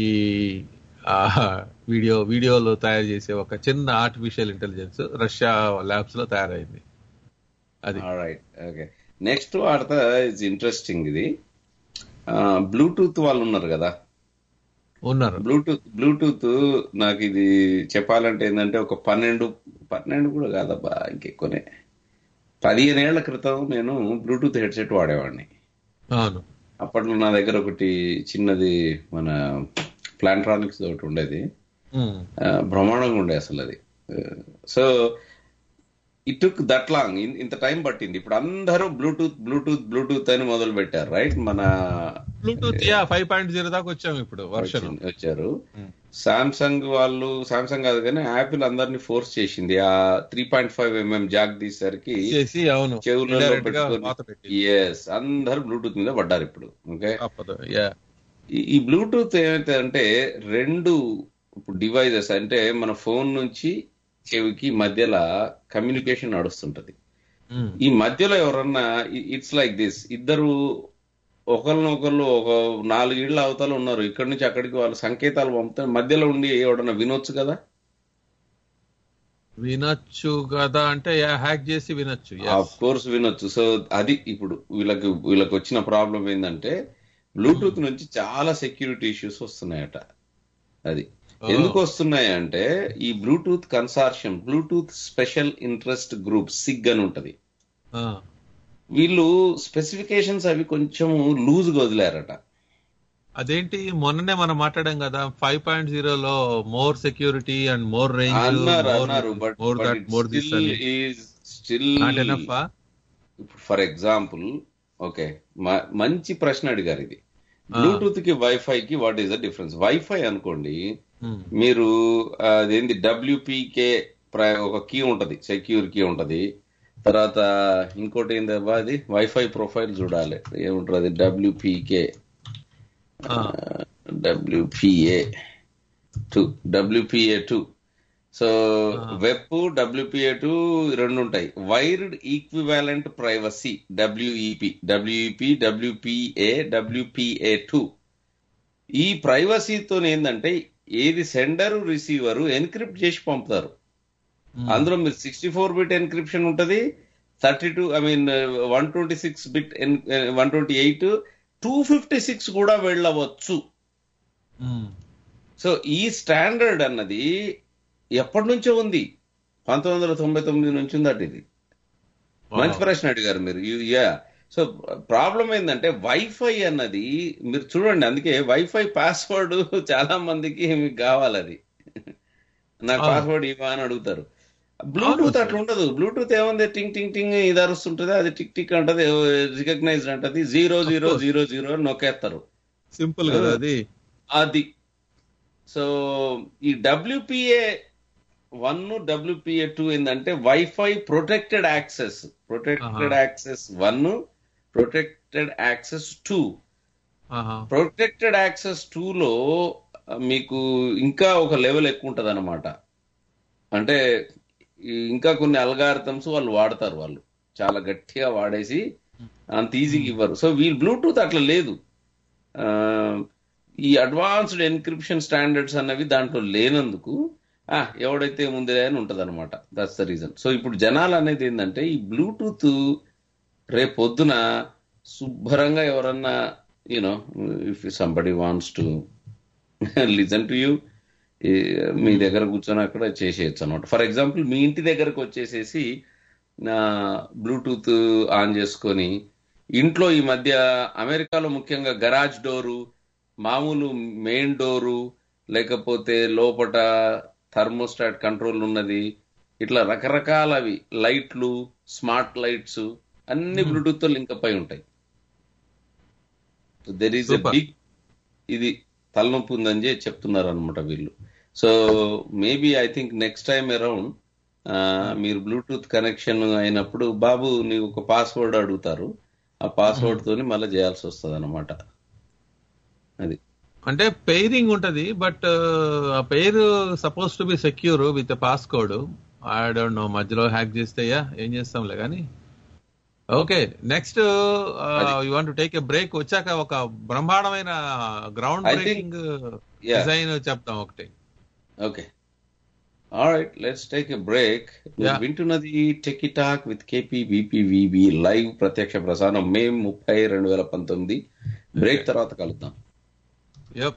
వీడియోలో తయారు చేసే ఒక చిన్న ఆర్టిఫిషియల్ ఇంటెలిజెన్స్ రష్యా ల్యాబ్స్ లో తయారైంది. అది ఓకే. నెక్స్ట్ వార్త ఇట్స్ ఇంట్రెస్టింగ్. ఇది బ్లూటూత్ వాళ్ళు ఉన్నారు కదా, బ్లూటూత్ నాకు ఇది చెప్పాలంటే ఏంటంటే ఒక 12 కూడా కాదబ్బా, ఇంకెక్కువనే 15 ఏళ్ల క్రితం నేను బ్లూటూత్ హెడ్సెట్ వాడేవాడిని. అప్పట్లో నా దగ్గర ఒకటి చిన్నది మన ప్లాంట్రానిక్స్ ఒకటి ఉండేది, బ్రహ్మాండంగా ఉండే అసలు అది. So it took that long, ఇంత టైం పట్టింది. ఇప్పుడు అందరూ బ్లూటూత్ అని మొదలు పెట్టారు, రైట్? మన బ్లూటూత్ 5.0 దాకా వచ్చాము ఇప్పుడు, వచ్చారు. సామ్సంగ్ కాదు కానీ యాపిల్ అందరినీ ఫోర్స్ చేసింది. ఆ 3.5mm జాక్ తీసేసరికి చెవులలో పెట్టుకొని అందరూ బ్లూటూత్ మీద పడ్డారు ఇప్పుడు. ఓకే, ఈ బ్లూటూత్ ఏమైతే అంటే 2 డివైజెస్, అంటే మన ఫోన్ నుంచి చెవికి మధ్యలో కమ్యూనికేషన్ నడుస్తుంటది. ఈ మధ్యలో ఎవరన్నా ఇట్స్ లైక్ దిస్, ఇద్దరు ఒకరినొకరు ఒక 4 ఇళ్ల అవతల ఉన్నారు, ఇక్కడి నుంచి అక్కడికి వాళ్ళు సంకేతాలు పంపుతారు, మధ్యలో ఉండి ఎవడన్నా వినొచ్చు కదా అంటే హ్యాక్ చేసి వినొచ్చు, ఆఫ్ కోర్స్ వినొచ్చు. సో అది ఇప్పుడు వీళ్ళకి వచ్చిన ప్రాబ్లం ఏంటంటే బ్లూటూత్ నుంచి చాలా సెక్యూరిటీ ఇష్యూస్ వస్తున్నాయట. అది ఎందుకు వస్తున్నాయి అంటే ఈ Bluetooth consortium, Bluetooth special interest group, SIG అని ఉంటది. వీళ్ళు స్పెసిఫికేషన్స్ అవి కొంచెం లూజ్ గా వదిలారట. అదేంటి మొన్ననే మనం మాట్లాడాం కదా 5.0లో more security and more range అన్నారు ఫర్ ఎగ్జాంపుల్ ఓకే మంచి ప్రశ్న అడిగారు ఇది. బ్లూటూత్ కి వైఫై కి what is the difference? WiFi అనుకోండి, మీరు అదేంది WPK ఒక కీ ఉంటది, సెక్యూర్ కీ ఉంటది. తర్వాత ఇంకోటి ఏందబ్బా అది వైఫై ప్రొఫైల్ చూడాలి, ఏముంటది WPA 2. సో వెబ్ WPA2 రెండు ఉంటాయి. Wired equivalent privacy WEP, WPA, WPA2. ఈ ప్రైవసీతో ఏంటంటే ఏది సెండర్ రిసీవర్ ఎన్క్రిప్ట్ చేసి పంపుతారు. అందులో మీరు 64 బిట్ ఎన్క్రిప్షన్ ఉంటది, 126 బిట్ 128, 256 కూడా వెళ్ళవచ్చు. సో ఈ స్టాండర్డ్ అన్నది ఎప్పటి నుంచో ఉంది, 1999 నుంచి ఉందట. ఇది మంచి ప్రశ్న అడిగారు మీరు. సో ప్రాబ్లం ఏంటంటే వైఫై అన్నది మీరు చూడండి, అందుకే వైఫై పాస్వర్డ్ చాలా మందికి మీకు కావాలి, అది నాకు పాస్వర్డ్ ఇవ్వ అని అడుగుతారు. బ్లూటూత్ అట్లా ఉండదు. బ్లూటూత్ ఏముంది, టింగ్ టింగ్ టింగ్ ఇది అరుస్తుంటది, అది టిక్ టిక్ అంటది, రికగ్నైజ్డ్ అంటది, 0000 అని నొక్కేస్తారు. సింపుల్ కదా అది. సో ఈ WPA1 WPA2 ఏంటంటే WiFi protected access 1, protected access 2. Protected access 2లో మీకు ఇంకా ఒక లెవెల్ ఎక్కువ ఉంటది అనమాట. అంటే ఇంకా కొన్ని అల్గారిథమ్స్ వాళ్ళు వాడతారు, వాళ్ళు చాలా గట్టిగా వాడేసి అంత ఈజీగా ఇవ్వరు. సో వీళ్ళు బ్లూటూత్ అట్లా లేదు. ఈ అడ్వాన్స్డ్ ఎన్క్రిప్షన్ స్టాండర్డ్స్ అన్నవి దాంట్లో లేనందుకు ఎవడైతే ముందే అని ఉంటది అనమాట. That's the reason. సో ఇప్పుడు జనాలు అనేది ఏంటంటే ఈ బ్లూటూత్ రేపు పొద్దున శుభ్రంగా ఎవరన్నా you know if somebody wants to listen to you, మీ దగ్గర కూర్చొని అక్కడ చేసేయచ్చు అనమాట. ఫర్ ఎగ్జాంపుల్ మీ ఇంటి దగ్గరకు వచ్చేసేసి బ్లూటూత్ ఆన్ చేసుకొని ఇంట్లో ఈ మధ్య అమెరికాలో ముఖ్యంగా గరాజ్ డోరు, మామూలు మెయిన్ డోరు, లేకపోతే లోపట థర్మోస్టాట్ కంట్రోల్ ఉన్నది, ఇట్లా రకరకాలవి లైట్లు, స్మార్ట్ లైట్స్ అన్ని బ్లూటూత్ తో లింక్ అప్ అయి ఉంటాయి. దెర్ ఈస్ ఎ బిగ్ ఇది తలనొప్పి ఉందని చెప్తున్నారు అనమాట వీళ్ళు. So maybe I think next time around మీరు బ్లూటూత్ కనెక్షన్ అయినప్పుడు బాబు నీకు ఒక పాస్వర్డ్ అడుగుతారు, ఆ పాస్వర్డ్ తోని మళ్ళీ చేయాల్సి వస్తుంది అనమాట. అది అంటే పెయిరింగ్ ఉంటది, బట్ ఆ pair suppose to be secure with pass code. I don't know, మధ్యలో హ్యాక్ చేస్తే ఏం చేస్తాంలే కానీ. Okay, next you want to take a break. వచ్చాక ఒక బ్రహ్మాండమైన గ్రౌండ్ బ్రేకింగ్ డిజైన్ చెప్తాం ఒకటి. Okay, alright, let's take a break. వింటున్నది Techie talk with KPVPVB live ప్రత్యక్ష ప్రసారం మే 30, 2019. బ్రేక్ తర్వాత కలుద్దాం. Yep.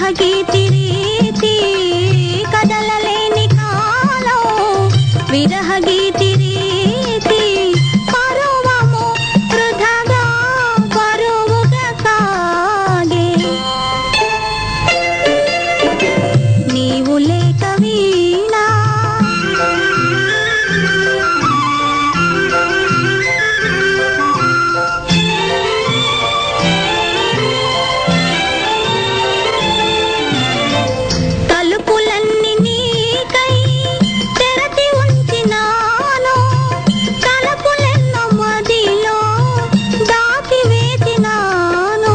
విరహగీతి రీతి కదలలేని కాలం విరహగీతి రీతి పరువము వృధగా పరువుగా సాగే నీవు లేక వీణా తలుపులన్నీ నీకై తెరచి ఉంచినాను తలుపులెన్నో మదిలో దాచి వేసినాను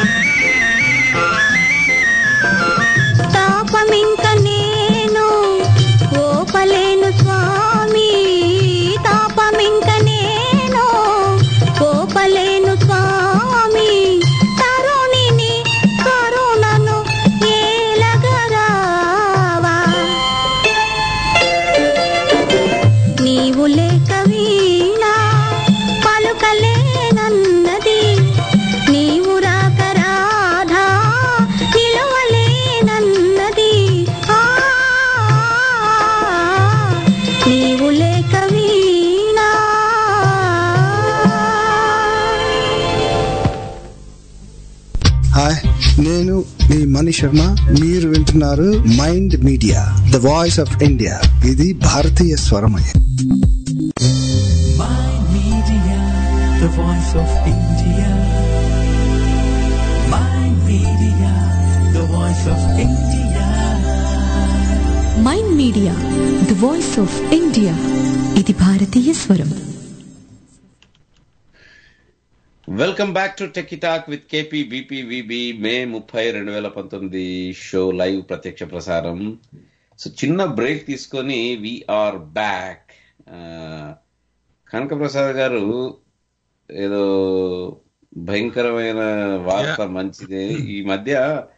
తాపమింక నేను ఓపలేను స్వామి తాపమింక నేను ఓపలేను స్వామి తరుణిని కరుణను ఏలగరావా నీవు లేక వీణా పలుకలేనన్నది నీవు రాక రాధా నిలవలేనన్నది నీవు లేక వీణా. హాయ్, నేను మీ మణి శర్మ. మీరు వింటున్నారు Mind media, the voice of India. ఇది భారతీయ స్వరమయ. Mind Media, the voice of India. Mind Media, the voice of India. Mind media the voice of India. ఇది భారతీయ స్వరం. Welcome back to Techie talk with KP BPVB. May 30, 2019 show live ప్రత్యక్ష ప్రసారం. So చిన్న break తీసుకొని we are back. Kanakaprasad గారు, ఏదో భయంకరమైన వార్త మంచిదే. ఈ మధ్య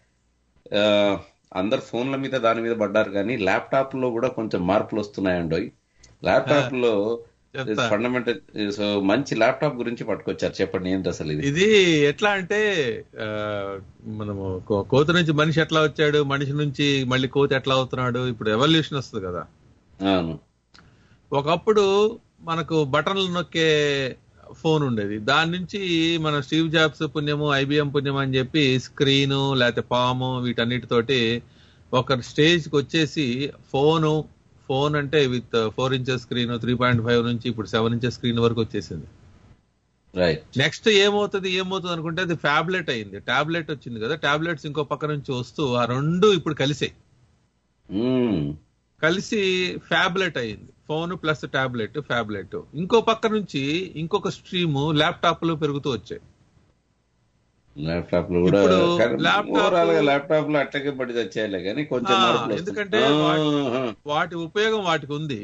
అందరు ఫోన్ల మీద దాని మీద పడ్డారు, కానీ ల్యాప్టాప్ లో కూడా కొంచెం మార్పులు వస్తున్నాయండి. ల్యాప్టాప్ లో ఫండమెంటల్, సో మంచి ల్యాప్టాప్ గురించి పట్టుకొచ్చారు. చెప్పండి ఏంటి అసలు ఇది? ఇది ఎట్లా అంటే మనము కోతి నుంచి మనిషి ఎట్లా వచ్చాడు, మనిషి నుంచి మళ్ళీ కోతి ఎట్లా అవుతున్నాడు, ఇప్పుడు ఎవల్యూషన్ వస్తుంది కదా. అవును. ఒకప్పుడు మనకు బటన్లు నొక్కే ఫోన్ ఉండేది, దాని నుంచి మన స్టీవ్ జాబ్స్ పుణ్యము, ఐబిఎం పుణ్యం అని చెప్పి స్క్రీను లేకపోతే పాము వీటన్నిటితోటి ఒక స్టేజ్ కి వచ్చేసి ఫోన్ అంటే విత్ 4 ఇంచెస్ స్క్రీన్, 3.5 నుంచి ఇప్పుడు 7 ఇంచెస్ స్క్రీన్ వరకు వచ్చేసింది. నెక్స్ట్ ఏమవుతుంది అనుకుంటే అది ఫ్యాబ్లెట్ అయింది. టాబ్లెట్ వచ్చింది కదా, టాబ్లెట్స్ ఇంకో పక్క నుంచి వస్తూ ఆ రెండు ఇప్పుడు కలిసి ఫ్యాబ్లెట్ అయింది. Phone plus tablet, phablet. ఇంకో పక్క నుంచి ఇంకొక స్ట్రీమ్ ల్యాప్టాప్లు పెరుగుతూ వచ్చాయి. ల్యాప్టాప్ లో కూడా ల్యాప్టాప్ లో అట్టకే పడి వచ్చాయిలే, కానీ కొంచెం ఎందుకంటే వాటి ఉపయోగం వాటికి ఉంది.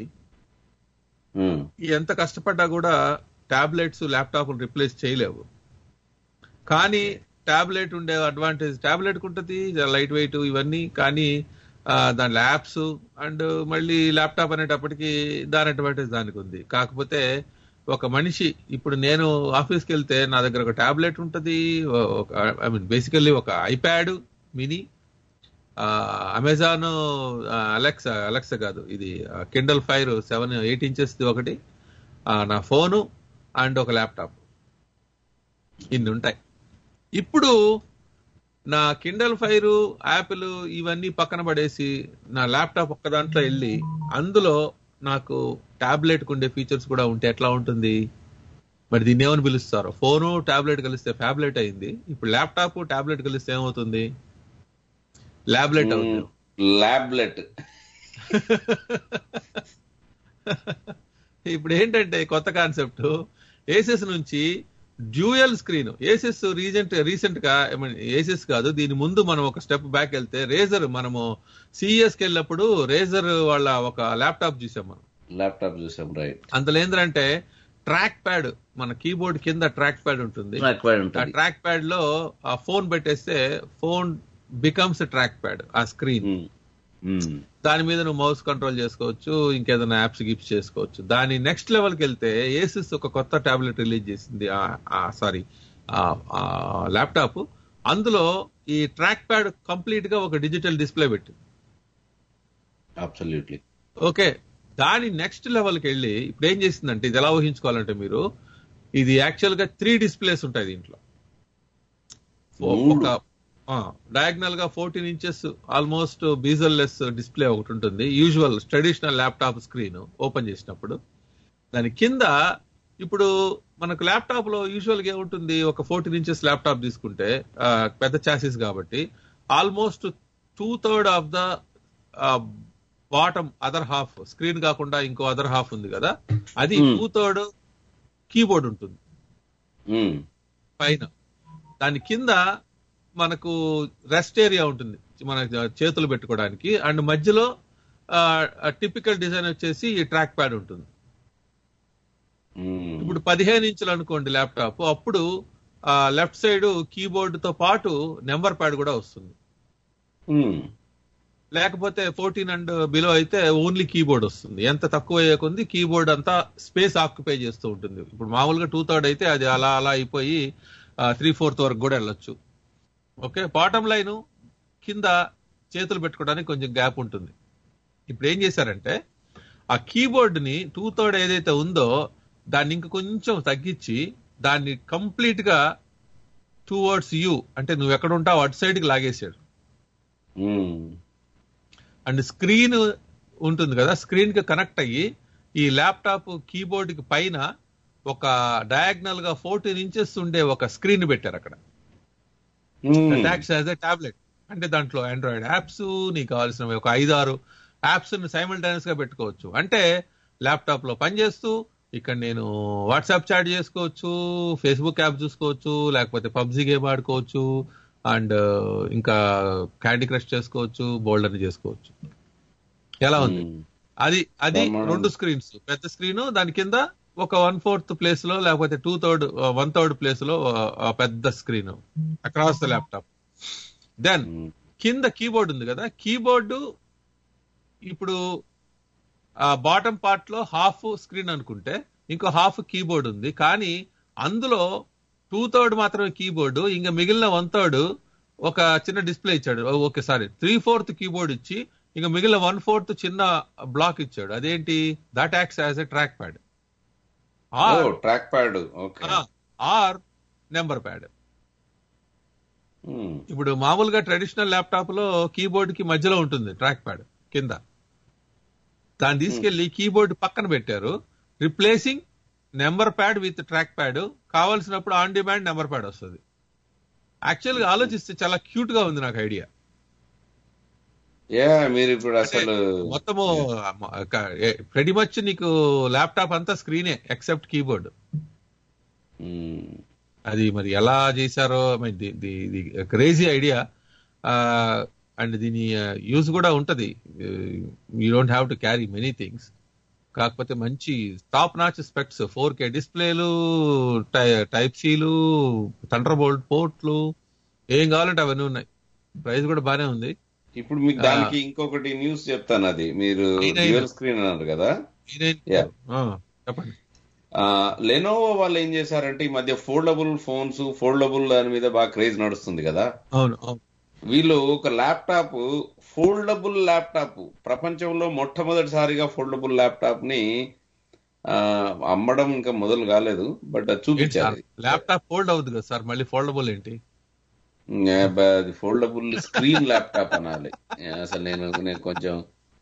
ఎంత కష్టపడ్డా కూడా టాబ్లెట్స్ ల్యాప్టాప్ రిప్లేస్ చేయలేవు. కానీ టాబ్లెట్ ఉండే అడ్వాంటేజ్ టాబ్లెట్ ఉంటుంది, లైట్ వెయిట్ ఇవన్నీ. కానీ దాని ల్యాబ్స్ అండ్ మళ్ళీ ల్యాప్టాప్ అనేటప్పటికి దాని అడ్వాంటేజ్ దానికి ఉంది. కాకపోతే ఒక మనిషి, ఇప్పుడు నేను ఆఫీస్కి వెళ్తే నా దగ్గర ఒక టాబ్లెట్ ఉంటుంది, ఐ మీన్ బేసికల్లీ ఒక ఐప్యాడ్ మినీ, అమెజాన్ అలెక్సా కాదు, ఇది కిండల్ ఫైర్ 8 ఇంచెస్ ఒకటి, నా ఫోను అండ్ ఒక ల్యాప్టాప్, ఇన్ని ఉంటాయి. ఇప్పుడు నా కిండల్ ఫైర్, యాపిల్ ఇవన్నీ పక్కన పడేసి నా ల్యాప్టాప్ ఒక్క దాంట్లో వెళ్ళి అందులో నాకు టాబ్లెట్ ఉండే ఫీచర్స్ కూడా ఉంటే ఎట్లా ఉంటుంది? మరి దీన్ని ఏమని పిలుస్తారు? ఫోను టాబ్లెట్ కలిస్తే ఫ్యాబ్లెట్ అయింది. ఇప్పుడు ల్యాప్టాప్ టాబ్లెట్ కలిస్తే ఏమవుతుంది? ల్యాబ్లెట్ అవుతుంది. ఇప్పుడు ఏంటంటే కొత్త కాన్సెప్ట్, ఏసెస్ నుంచి డ్యూయల్ స్క్రీన్. ఏసెస్ రీసెంట్ గా, ఏసెస్ కాదు, దీని ముందు మనం ఒక స్టెప్ బ్యాక్ వెళ్తే రేజర్, మనము సిఇఎస్ కి వెళ్ళినప్పుడు రేజర్ వాళ్ళ ఒక ల్యాప్టాప్ చూసాం. రైట్. అందులో ఏంటంటే ట్రాక్ ప్యాడ్, మన కీబోర్డ్ కింద ట్రాక్ ప్యాడ్ ఉంటుంది. ఆ ట్రాక్ ప్యాడ్ లో ఆ ఫోన్ పెట్టేస్తే ఫోన్ బికమ్స్ ట్రాక్ ప్యాడ్, ఆ స్క్రీన్. దాని మీద నువ్వు మౌస్ కంట్రోల్ చేసుకోవచ్చు, ఇంకేదైనా యాప్స్ గిప్స్ చేసుకోవచ్చు. దాని నెక్స్ట్ లెవెల్కి వెళ్తే ఏసిస్ ఒక కొత్త టాబ్లెట్ రిలీజ్ చేసింది, ల్యాప్టాప్. అందులో ఈ ట్రాక్ ప్యాడ్ కంప్లీట్ గా ఒక డిజిటల్ డిస్ప్లే పెట్టింది. అబ్సల్యూట్లీ. ఓకే, దాని నెక్స్ట్ లెవెల్కి వెళ్ళి ఇప్పుడు ఏం చేసిందంటే, ఇది ఎలా ఊహించుకోవాలంటే మీరు, ఇది యాక్చువల్ గా 3 డిస్ప్లేస్ ఉంటాయి దీంట్లో. ఒక డయాగ్నల్ గా 14 inches almost bezel less display ఒకటి ఉంటుంది, usual traditional laptop screen open చేసినప్పుడు. దాని కింద ఇప్పుడు మనకు ల్యాప్టాప్ లో యూజువల్ గా ఏముంటుంది, ఒక 14 inches ల్యాప్టాప్ తీసుకుంటే పెద్ద చాసిస్ కాబట్టి almost 2/3 of the bottom other half, screen కాకుండా ఇంకో అదర్ హాఫ్ ఉంది కదా, అది 2/3 కీబోర్డ్ ఉంటుంది పైన. దాని కింద మనకు రెస్ట్ ఏరియా ఉంటుంది మన చేతులు పెట్టుకోవడానికి, అండ్ మధ్యలో టిపికల్ డిజైన్ వచ్చేసి ఈ ట్రాక్ ప్యాడ్ ఉంటుంది. ఇప్పుడు 15 inches అనుకోండి ల్యాప్టాప్, అప్పుడు లెఫ్ట్ సైడ్ కీబోర్డ్ తో పాటు నెంబర్ ప్యాడ్ కూడా వస్తుంది. లేకపోతే 14 and బిలో అయితే ఓన్లీ కీబోర్డ్ వస్తుంది. ఎంత తక్కువ అయ్యేకొంది కీబోర్డ్ అంతా స్పేస్ ఆక్యుపై చేస్తూ ఉంటుంది. ఇప్పుడు మామూలుగా 2/3 అయితే అది అలా అలా అయిపోయి 3/4 వరకు కూడా వెళ్ళొచ్చు. ఓకే, బాటమ్ లైన్ కింద చేతులు పెట్టుకోవడానికి కొంచెం గ్యాప్ ఉంటుంది. ఇప్పుడు ఏం చేశారంటే, ఆ కీబోర్డ్ ని 2/3 ఏదైతే ఉందో దాన్ని ఇంక కొంచెం తగ్గించి దాన్ని కంప్లీట్ గా టువర్డ్స్ యూ, అంటే నువ్వు ఎక్కడ ఉంటావు అటు సైడ్ కి లాగేశాడు. అండ్ స్క్రీన్ ఉంటుంది కదా, స్క్రీన్ కి కనెక్ట్ అయ్యి ఈ ల్యాప్టాప్ కీబోర్డ్ కి పైన ఒక డయాగ్నల్ గా 14 inches ఉండే ఒక స్క్రీన్ పెట్టారు అక్కడ. టాబ్లెట్ అంటే దాంట్లో ఆండ్రాయిడ్ యాప్స్, నీకు కావాల్సిన ఒక 5-6 యాప్స్ సైమల్టేనియస్ గా పెట్టుకోవచ్చు. అంటే ల్యాప్టాప్ లో పనిచేస్తూ ఇక్కడ నేను వాట్సాప్ చాట్ చేసుకోవచ్చు, ఫేస్బుక్ యాప్ చూసుకోవచ్చు, లేకపోతే పబ్జీ గేమ్ ఆడుకోవచ్చు, అండ్ ఇంకా క్యాండీ క్రష్ చేసుకోవచ్చు, బోల్డ్ అని చేసుకోవచ్చు. ఎలా ఉంది అది? 2 స్క్రీన్స్, పెద్ద స్క్రీన్, దాని కింద ఒక 1/4 ప్లేస్ లో లేకపోతే 1/3 ప్లేస్ లో పెద్ద screen across the laptop. Then కింద కీబోర్డ్ ఉంది కదా, కీబోర్డు ఇప్పుడు బాటమ్ పార్ట్ లో హాఫ్ స్క్రీన్ అనుకుంటే ఇంకో హాఫ్ కీబోర్డ్ ఉంది, కానీ అందులో 2/3 మాత్రమే కీబోర్డు, ఇంకా మిగిలిన 1/3 ఒక చిన్న డిస్ప్లే ఇచ్చాడు. ఓకే, సారీ 3/4 కీబోర్డ్ ఇచ్చి ఇంకా మిగిలిన 1/4 చిన్న బ్లాక్ ఇచ్చాడు. అదేంటి? That acts as a trackpad or number pad. ఇప్పుడు మామూలుగా ట్రెడిషనల్ ల్యాప్టాప్ లో కీబోర్డ్ కి మధ్యలో ఉంటుంది ట్రాక్ ప్యాడ్ కింద, దాన్ని తీసుకెళ్లి కీబోర్డ్ పక్కన పెట్టారు, replacing number pad with trackpad. కావాల్సినప్పుడు ఆన్ డిమాండ్ నెంబర్ ప్యాడ్ వస్తుంది. యాక్చువల్ గా ఆలోచిస్తే చాలా క్యూట్ గా ఉంది నాకు ఐడియా. మీరు ఇప్పుడు అసలు మొత్తము ప్రెటీ మచ్ నీకు ల్యాప్టాప్ అంతా స్క్రీనే ఎక్సెప్ట్ కీబోర్డ్. అది మరి ఎలా చేశారో, క్రేజీ ఐడియా. అండ్ దీని యూజ్ కూడా ఉంటది, you don't have to carry many things. కాకపోతే మంచి టాప్ నాచ్ స్పెక్ట్స్, 4K డిస్ప్లేలు, టైప్ సీలు, థండర్ బోల్ట్ పోర్ట్లు, ఏం కావాలంటే అవన్నీ ఉన్నాయి. ప్రైస్ కూడా బానే ఉంది. ఇప్పుడు మీకు దానికి ఇంకొకటి న్యూస్ చెప్తాను. అది మీరు డ్యూయల్ స్క్రీన్ అన్నారు కదా, చెప్పండి. లెనోవో వాళ్ళు ఏం చేశారంటే, ఈ మధ్య ఫోల్డబుల్ ఫోన్స్, ఫోల్డబుల్ దాని మీద బాగా క్రేజ్ నడుస్తుంది కదా. అవును. వీళ్ళు ఒక ల్యాప్టాప్, ఫోల్డబుల్ ల్యాప్టాప్, ప్రపంచంలో మొట్టమొదటిసారిగా ఫోల్డబుల్ ల్యాప్టాప్ ని అమ్మడం ఇంకా మొదలు కాలేదు, బట్ చూపించారు. ల్యాప్టాప్ ఫోల్డ్ అవుతుంది కదా సార్, మళ్ళీ ఫోల్డబుల్ ఏంటి? ఫోల్డబుల్ స్క్రీన్ ల్యాప్టాప్ అనాలి. అసలు నేను కొంచెం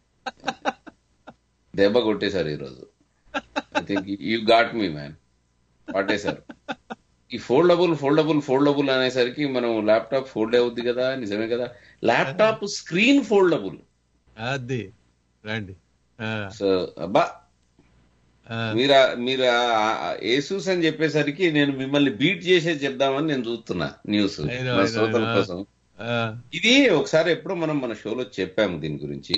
దెబ్బ కొట్టేశారు ఈరోజు. I think you got me man, పట్టేశారు. ఈ ఫోల్డబుల్ అనేసరికి మనం ల్యాప్టాప్ ఫోల్డ్ అవుద్ది కదా, నిజమే కదా. ల్యాప్టాప్ స్క్రీన్ ఫోల్డబుల్, అది రండి. సో అబ్బా, మీరు ఏసూస్ అని చెప్పేసరికి నేను మిమ్మల్ని బీట్ చేసే చెప్దామని నేను చూస్తున్నా న్యూస్ శ్రోతల కోసం. ఇది ఒకసారి ఎప్పుడో మనం మన షోలో చెప్పాము దీని గురించి.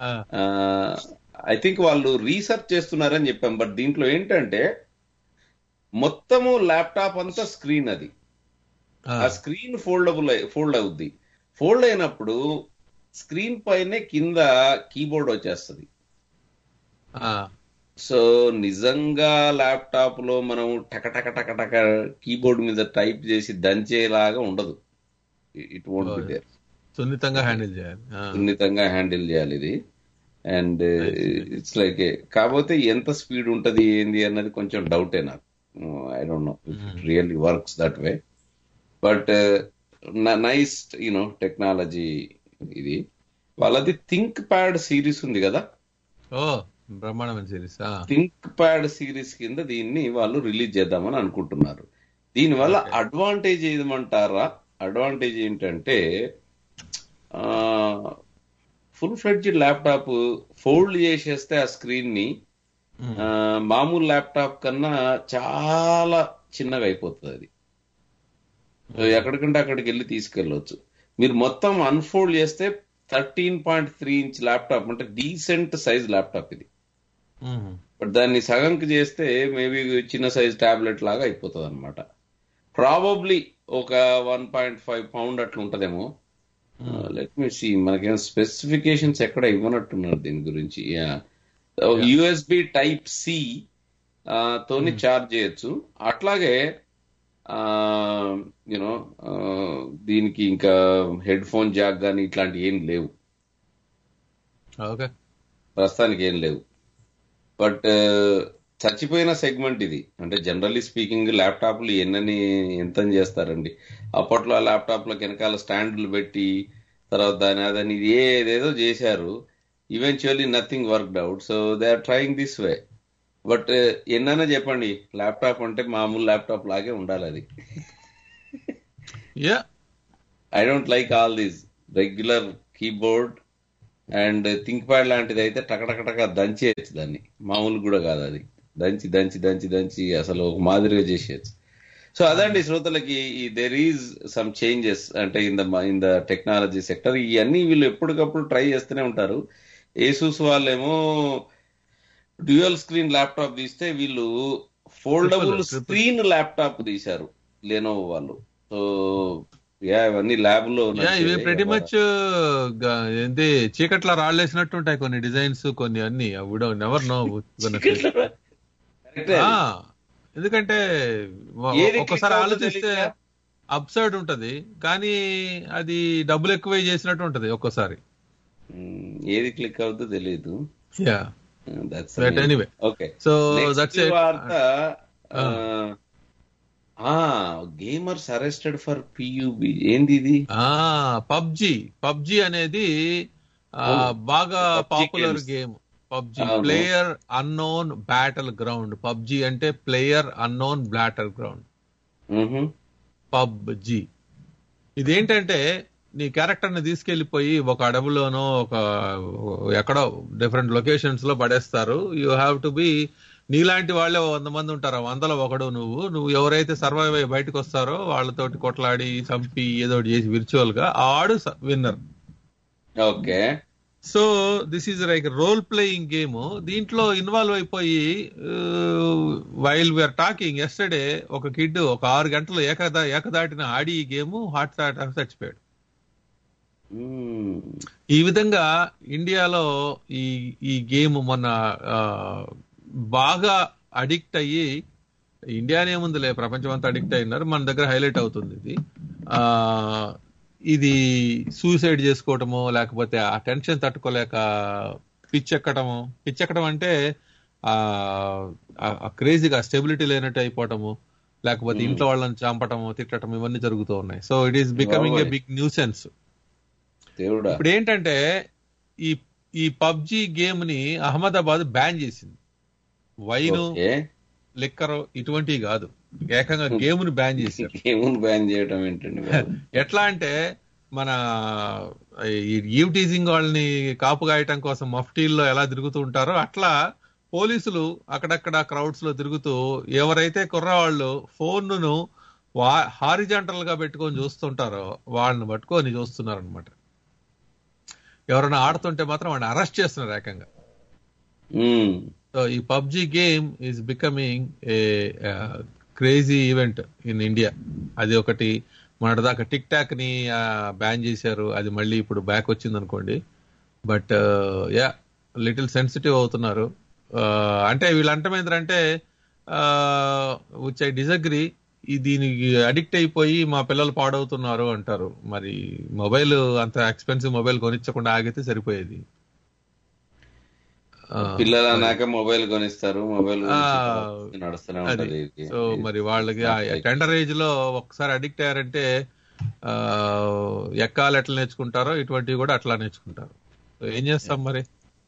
ఐ థింక్ వాళ్ళు రీసెర్చ్ చేస్తున్నారని చెప్పాం. బట్ దీంట్లో ఏంటంటే మొత్తము ల్యాప్టాప్ అంతా స్క్రీన్, అది ఆ స్క్రీన్ ఫోల్డ్ అవుద్ది. ఫోల్డ్ అయినప్పుడు స్క్రీన్ పైనే కింద కీబోర్డ్ వచ్చేస్తుంది. సో నిజంగా ల్యాప్టాప్ లో మనం టక టక టక టక కీబోర్డ్ మీద టైప్ చేసి దంచేలాగా ఉండదు. It won't be there. సున్నితంగా హ్యాండిల్ చేయాలి, సున్నితంగా హ్యాండిల్ చేయాలి ఇది. అండ్ ఇట్స్ లైక్ కాకపోతే ఎంత స్పీడ్ ఉంటది ఏంది అన్నది కొంచెం డౌటే నాకు. I don't know if it really works that way. But nice technology ఇది. వాళ్ళది థింక్ ప్యాడ్ సిరీస్ ఉంది కదా, బ్రహ్మాండమైన సిరీస్. థింక్ ప్యాడ్ సిరీస్ కింద దీన్ని వాళ్ళు రిలీజ్ చేద్దామని అనుకుంటున్నారు. దీనివల్ల అడ్వాంటేజ్ ఏమంటారా? అడ్వాంటేజ్ ఏంటంటే ఫుల్ ఫ్లెడ్జ్డ్ ల్యాప్టాప్ ఫోల్డ్ చేసేస్తే ఆ స్క్రీన్ ని మామూలు ల్యాప్టాప్ కన్నా చాలా చిన్నగా అయిపోతుంది. అది ఎక్కడికంటే అక్కడికి వెళ్ళి తీసుకెళ్ళవచ్చు. మీరు మొత్తం అన్ఫోల్డ్ చేస్తే 13.3 ఇంచ్ ల్యాప్టాప్ అంటే డీసెంట్ సైజ్ ల్యాప్టాప్ ఇది. బట్ దాన్ని సగంకి చేస్తే మేబీ చిన్న సైజ్ టాబ్లెట్ లాగా అయిపోతుంది అనమాట. ప్రాబబ్లీ ఒక 1.5 పౌండ్ అట్లా ఉంటదేమో. లెట్ మీ సీ, మనకేం స్పెసిఫికేషన్స్ ఎక్కడ ఇవ్వనట్టున్నారు దీని గురించి. యూఎస్బి టైప్ సి తోని చార్జ్ చేయొచ్చు. అట్లాగే దీనికి ఇంకా హెడ్ ఫోన్ జాక్ కానీ ఇట్లాంటివి ఏం లేవు, ప్రస్తుతానికి ఏం లేవు. బట్ చచ్చిపోయిన సెగ్మెంట్ ఇది. అంటే జనరల్లీ స్పీకింగ్ ల్యాప్టాప్లు ఎంత చేస్తారండి. అప్పట్లో ఆ ల్యాప్టాప్లకు వెనకాల స్టాండ్లు పెట్టి తర్వాత దాని ఏదేదో చేశారు. Eventually nothing worked out. So they are trying this way. But ఎన్నైనా చెప్పండి, ల్యాప్టాప్ అంటే మామూలు ల్యాప్టాప్ లాగే ఉండాలి అది. I don't like all these regular keyboard and ThinkPad లాంటిది అయితే టకటకటక దంచేయచ్చు దాన్ని. మామూలు కూడా కాదు, అది దంచి దంచి దంచి దంచి అసలు ఒక మాదిరిగా చేసేయచ్చు. సో అదండి శ్రోతలకి, దెర్ ఈజ్ సమ్ చేంజెస్ అంటే ఇన్ ద టెక్నాలజీ సెక్టర్. ఇవన్నీ వీళ్ళు ఎప్పటికప్పుడు ట్రై చేస్తూనే ఉంటారు. ఏసూస్ వాళ్ళేమో డ్యూయల్ స్క్రీన్ ల్యాప్టాప్ తీస్తే వీళ్ళు ఫోల్డబుల్ స్క్రీన్ ల్యాప్టాప్ తీశారు లెనోవో వాళ్ళు. సో ఇవన్నీ ల్యాబ్ లో ఇవి ప్రతి మచ్ ఏంటి చీకట్లా రాళ్ళేసినట్టు ఉంటాయి కొన్ని డిజైన్స్, కొన్ని అన్ని నెవర్ నో. ఎందుకంటే ఒక్కసారి ఆలోచిస్తే అబ్సర్డ్ ఉంటది, కానీ అది డబ్బులు ఎక్కువ చేసినట్టు ఉంటది ఒక్కోసారి. ఏది క్లిక్ అవుతుందో తెలియదు. Anyway, okay. So that's it. Gamers arrested for PUBG. ఏంది ఇది? పబ్జి అనేది బాగా popular game. PUBG player unknown battleground. PUBG అంటే player unknown battleground. PUBG ఇదేంటంటే నీ క్యారెక్టర్ ని తీసుకెళ్లిపోయి ఒక అడవిలోనో ఒక ఎక్కడో డిఫరెంట్ లొకేషన్స్ లో పడేస్తారు. యూ హ్యావ్ టు బి, నీలాంటి వాళ్ళే 100 మంది ఉంటారు, 100లో ఒకడు నువ్వు ఎవరైతే సర్వైవ్ అయ్యి బయటకు వస్తారో వాళ్ళతోటి కొట్లాడి చంపి ఏదో చేసి విర్చువల్ గా ఆడు winner. Okay. So this is like role playing game. దీంట్లో ఇన్వాల్వ్ అయిపోయి వైల్ వీఆర్ టాకింగ్ ఎస్టర్డే ఒక కిడ్ ఒక 6 గంటలు ఏకదాటిన ఆడి ఈ గేమ్ హార్ట్ అటాక్ చచ్చిపోయాడు. ఈ విధంగా ఇండియాలో ఈ గేమ్ మొన్న బాగా అడిక్ట్ అయ్యి, ఇండియానే ముందులే ప్రపంచం అంతా అడిక్ట్ అయినారు, మన దగ్గర హైలైట్ అవుతుంది ఇది. ఇది సూసైడ్ చేసుకోవటము, లేకపోతే ఆ టెన్షన్ తట్టుకోలేక పిచ్చెక్కడం అంటే క్రేజీగా స్టెబిలిటీ లేనట్టు అయిపోవటము, లేకపోతే ఇంట్లో వాళ్ళని చంపటము, తిట్టడం, ఇవన్నీ జరుగుతూ ఉన్నాయి. So it is becoming a big nuisance. ఇప్పుడు ఏంటంటే ఈ పబ్జి గేమ్ ని అహ్మదాబాద్ బ్యాన్ చేసింది. వైను, లిక్కర్ ఇటువంటివి కాదు, ఏకంగా గేమ్ ని బ్యాన్ చేశారు. బ్యాన్ చేయడం ఏంటండి? ఎట్లా అంటే మన ఈవ్ టీజింగ్ వాళ్ళని కాపు కాయటం కోసం మఫ్టీల్లో ఎలా తిరుగుతూ ఉంటారో అట్లా పోలీసులు అక్కడక్కడ క్రౌడ్స్ లో తిరుగుతూ ఎవరైతే కుర్రవాళ్ళు ఫోన్ ను హారిజాంటల్ గా పెట్టుకొని చూస్తుంటారో వాళ్ళని పట్టుకొని చూస్తున్నారు అనమాట. ఎవరైనా ఆడుతుంటే మాత్రం వాడిని అరెస్ట్ చేస్తున్నారు ఏకంగా. సో ఈ PUBG game is becoming a crazy event in India. అది ఒకటి. మొన్నటిదాకా టిక్ టాక్ ని బ్యాన్ చేశారు, అది మళ్ళీ ఇప్పుడు బ్యాక్ వచ్చింది అనుకోండి. బట్ లిటిల్ సెన్సిటివ్ అవుతున్నారు. అంటే వీళ్ళు అంటమేంటంటే విచ్ ఐ డిసగ్రీ, దీనికి అడిక్ట్ అయిపోయి మా పిల్లలు పాడవుతున్నారు అంటారు. మరి మొబైల్ అంత ఎక్స్పెన్సివ్ మొబైల్ కొనిచ్చకుండా ఆగితే సరిపోయేది. పిల్లలు అన్నాక మొబైల్ కొనిస్తారు, మొబైల్ నడుస్తూనే ఉంటది. సో మరి వాళ్ళకి టెండర్ ఏజ్ లో ఒకసారి అడిక్ట్ అయ్యారంటే ఎక్కాలు ఎట్లా నేర్చుకుంటారో ఇటువంటివి కూడా అట్లా నేర్చుకుంటారు. సో ఏం చేస్తాం మరి.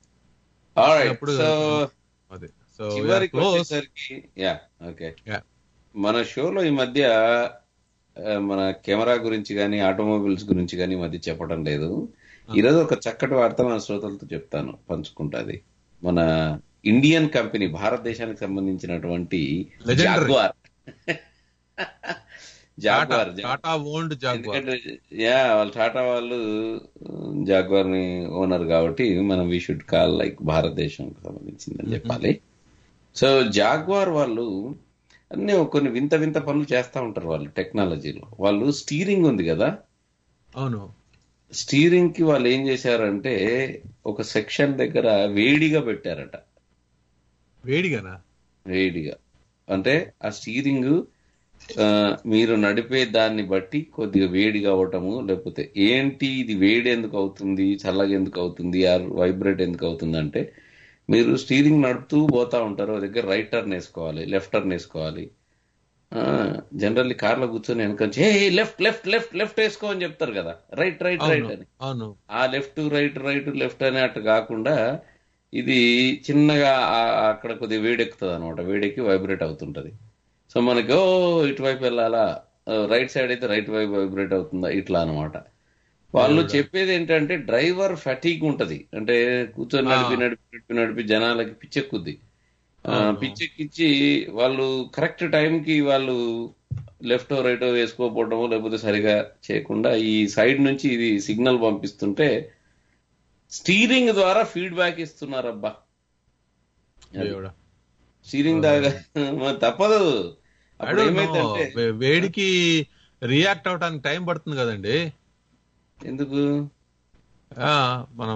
మన షోలో ఈ మధ్య మన కెమెరా గురించి కానీ ఆటోమొబైల్స్ గురించి కానీ ఈ మధ్య చెప్పడం లేదు. ఈరోజు ఒక చక్కటి వార్త మన శ్రోతలతో చెప్తాను, పంచుకుంటాది. మన ఇండియన్ కంపెనీ, భారతదేశానికి సంబంధించినటువంటి జాగ్వార్ వాళ్ళు టాటా వాళ్ళు జాగ్వార్ ని ఓనర్ కాబట్టి మనం వీ షుడ్ కాల్ లైక్ భారతదేశానికి సంబంధించిందని చెప్పాలి. సో జాగ్వార్ వాళ్ళు అన్ని కొన్ని వింత వింత పనులు చేస్తా ఉంటారు వాళ్ళు టెక్నాలజీలో. వాళ్ళు స్టీరింగ్ ఉంది కదా, అవును, స్టీరింగ్ కి వాళ్ళు ఏం చేశారంటే ఒక సెక్షన్ దగ్గర వేడిగా పెట్టారట. వేడిగా అంటే ఆ స్టీరింగ్ మీరు నడిపే దాన్ని బట్టి కొద్దిగా వేడిగా అవటము, లేకపోతే ఏంటి ఇది వేడి ఎందుకు అవుతుంది, చల్లగా ఎందుకు అవుతుంది, వైబ్రేట్ ఎందుకు అవుతుంది అంటే మీరు స్టీరింగ్ నడుపుతూ పోతా ఉంటారు, దగ్గర రైట్ టర్న్ వేసుకోవాలి, లెఫ్ట్ టర్న్ వేసుకోవాలి. జనరల్లీ కార్లో కూర్చొని వెనకొచ్చి లెఫ్ట్ లెఫ్ట్ లెఫ్ట్ లెఫ్ట్ వేసుకో అని చెప్తారు కదా, రైట్ రైట్ రైట్ అని. ఆ లెఫ్ట్ రైట్ రైట్ లెఫ్ట్ అని అట్లా కాకుండా ఇది చిన్నగా అక్కడ కొద్దిగా వేడెక్కుతుంది అనమాట, వేడెక్కి వైబ్రేట్ అవుతుంటది. సో మనకి ఇటువైపు వెళ్ళాలా, రైట్ సైడ్ అయితే రైట్ వైపు వైబ్రేట్ అవుతుందా, ఇట్లా అనమాట. వాళ్ళు చెప్పేది ఏంటంటే డ్రైవర్ ఫటీగ్ ఉంటది, అంటే కూర్చొని నడిపి నడిపి నడిపి నడిపి జనాలకి పిచ్చెక్కుద్ది. పిచ్చెక్కిచ్చి వాళ్ళు కరెక్ట్ టైంకి వాళ్ళు లెఫ్ట్ రైట్ వేసుకోకపోవడము, లేకపోతే సరిగా చేయకుండా ఈ సైడ్ నుంచి ఇది సిగ్నల్ పంపిస్తుంటే స్టీరింగ్ ద్వారా ఫీడ్బ్యాక్ ఇస్తున్నారబ్బా. స్టీరింగ్ దాకా తప్పదు. అప్పుడు ఏమైందంటే వేడికి రియాక్ట్ అవడానికి టైం పడుతుంది కదండి. ఎందుకు మనం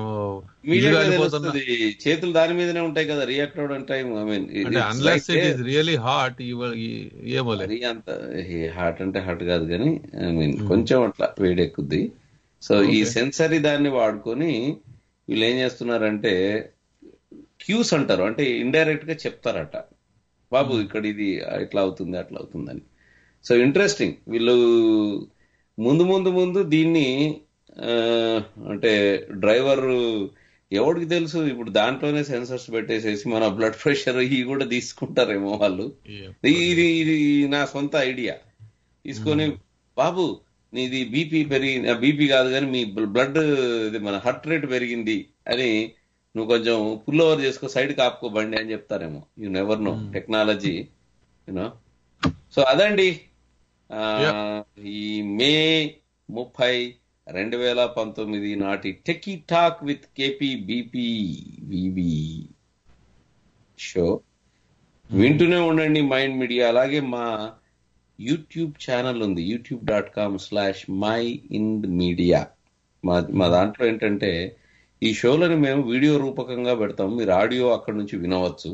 చేతులు దాని మీదనే ఉంటాయి కదా, రియాక్ట్ అవడానికి time. I mean unless it is really hot, అంత హాట్ అంటే హాట్ కాదు కానీ ఐ మీన్ కొంచెం అట్లా వేడెక్కుద్ది. సో ఈ సెన్సరీ దాన్ని వాడుకొని వీళ్ళు ఏం చేస్తున్నారంటే క్యూస్ అంటారు, అంటే ఇండైరెక్ట్ గా చెప్తారట, బాబు ఇక్కడ ఇది ఇట్లా అవుతుంది అట్లా అవుతుందని. So interesting. వీళ్ళు ముందు ముందు ముందు దీన్ని అంటే డ్రైవర్ ఎవరికి తెలుసు, ఇప్పుడు దాంట్లోనే సెన్సర్స్ పెట్టేసేసి మన బ్లడ్ ప్రెషర్ ఇవి కూడా తీసుకుంటారేమో వాళ్ళు. ఇది నా సొంత ఐడియా తీసుకొని, బాబు నీది బీపీ పెరిగింది, బీపీ కాదు కానీ మీ బ్లడ్ మన హార్ట్ రేట్ పెరిగింది అని నువ్వు కొంచెం పుల్ ఓవర్ చేసుకో, సైడ్ కాపుకో బండి అని చెప్తారేమో. You never know, technology you know. So అదండి ఈ మే 30, 2019 నాటి techie talk with KP BP VB show. వింటూనే ఉండండి మైండ్ మీడియా. అలాగే మా యూట్యూబ్ ఛానల్ ఉంది, youtube.com/myindmedia. మా దాంట్లో ఏంటంటే ఈ షోలను మేము వీడియో రూపకంగా పెడతాము, మీరు ఆడియో అక్కడ నుంచి వినవచ్చు.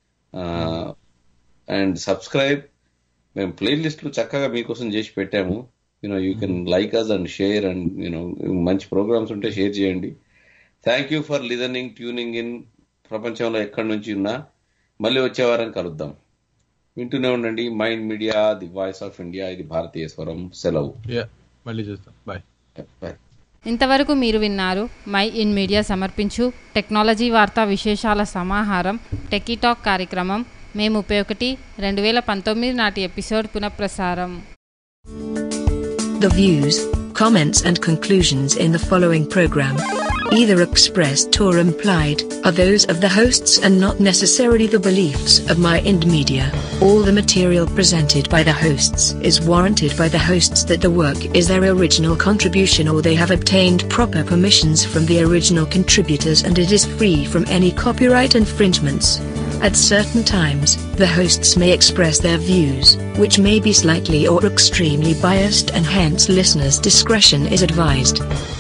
And subscribe. మేము ప్లేలిస్ట్లు చక్కగా మీకోసం చేసి పెట్టాము. You can like us and share, and మంచి ప్రోగ్రామ్స్ ఉంటే షేర్ చేయండి. Thank you for listening, tuning in. ప్రపంచంలో ఎక్కడి నుంచి ఉన్నా మళ్ళీ వచ్చే వారం కలుద్దాం. వింటూనే ఉండండి mind media, the voice of India. ఇది భారతీయ స్వరం. సెలవు. మళ్ళీ చూస్తాం. బాయ్. ఇంతవరకు మీరు విన్నారు మై ఇన్ మీడియా సమర్పించు టెక్నాలజీ వార్తా విశేషాల సమాహారం టెకీ టాక్ కార్యక్రమం మే 31, 2019 నాటి ఎపిసోడ్ పునఃప్రసారం. The views, comments and conclusions in the following program, either expressed or implied, are those of the hosts and not necessarily the beliefs of My Ind Media. All the material presented by the hosts is warranted by the hosts that the work is their original contribution or they have obtained proper permissions from the original contributors and it is free from any copyright infringements. At certain times, the hosts may express their views, which may be slightly or extremely biased and hence listeners' discretion is advised.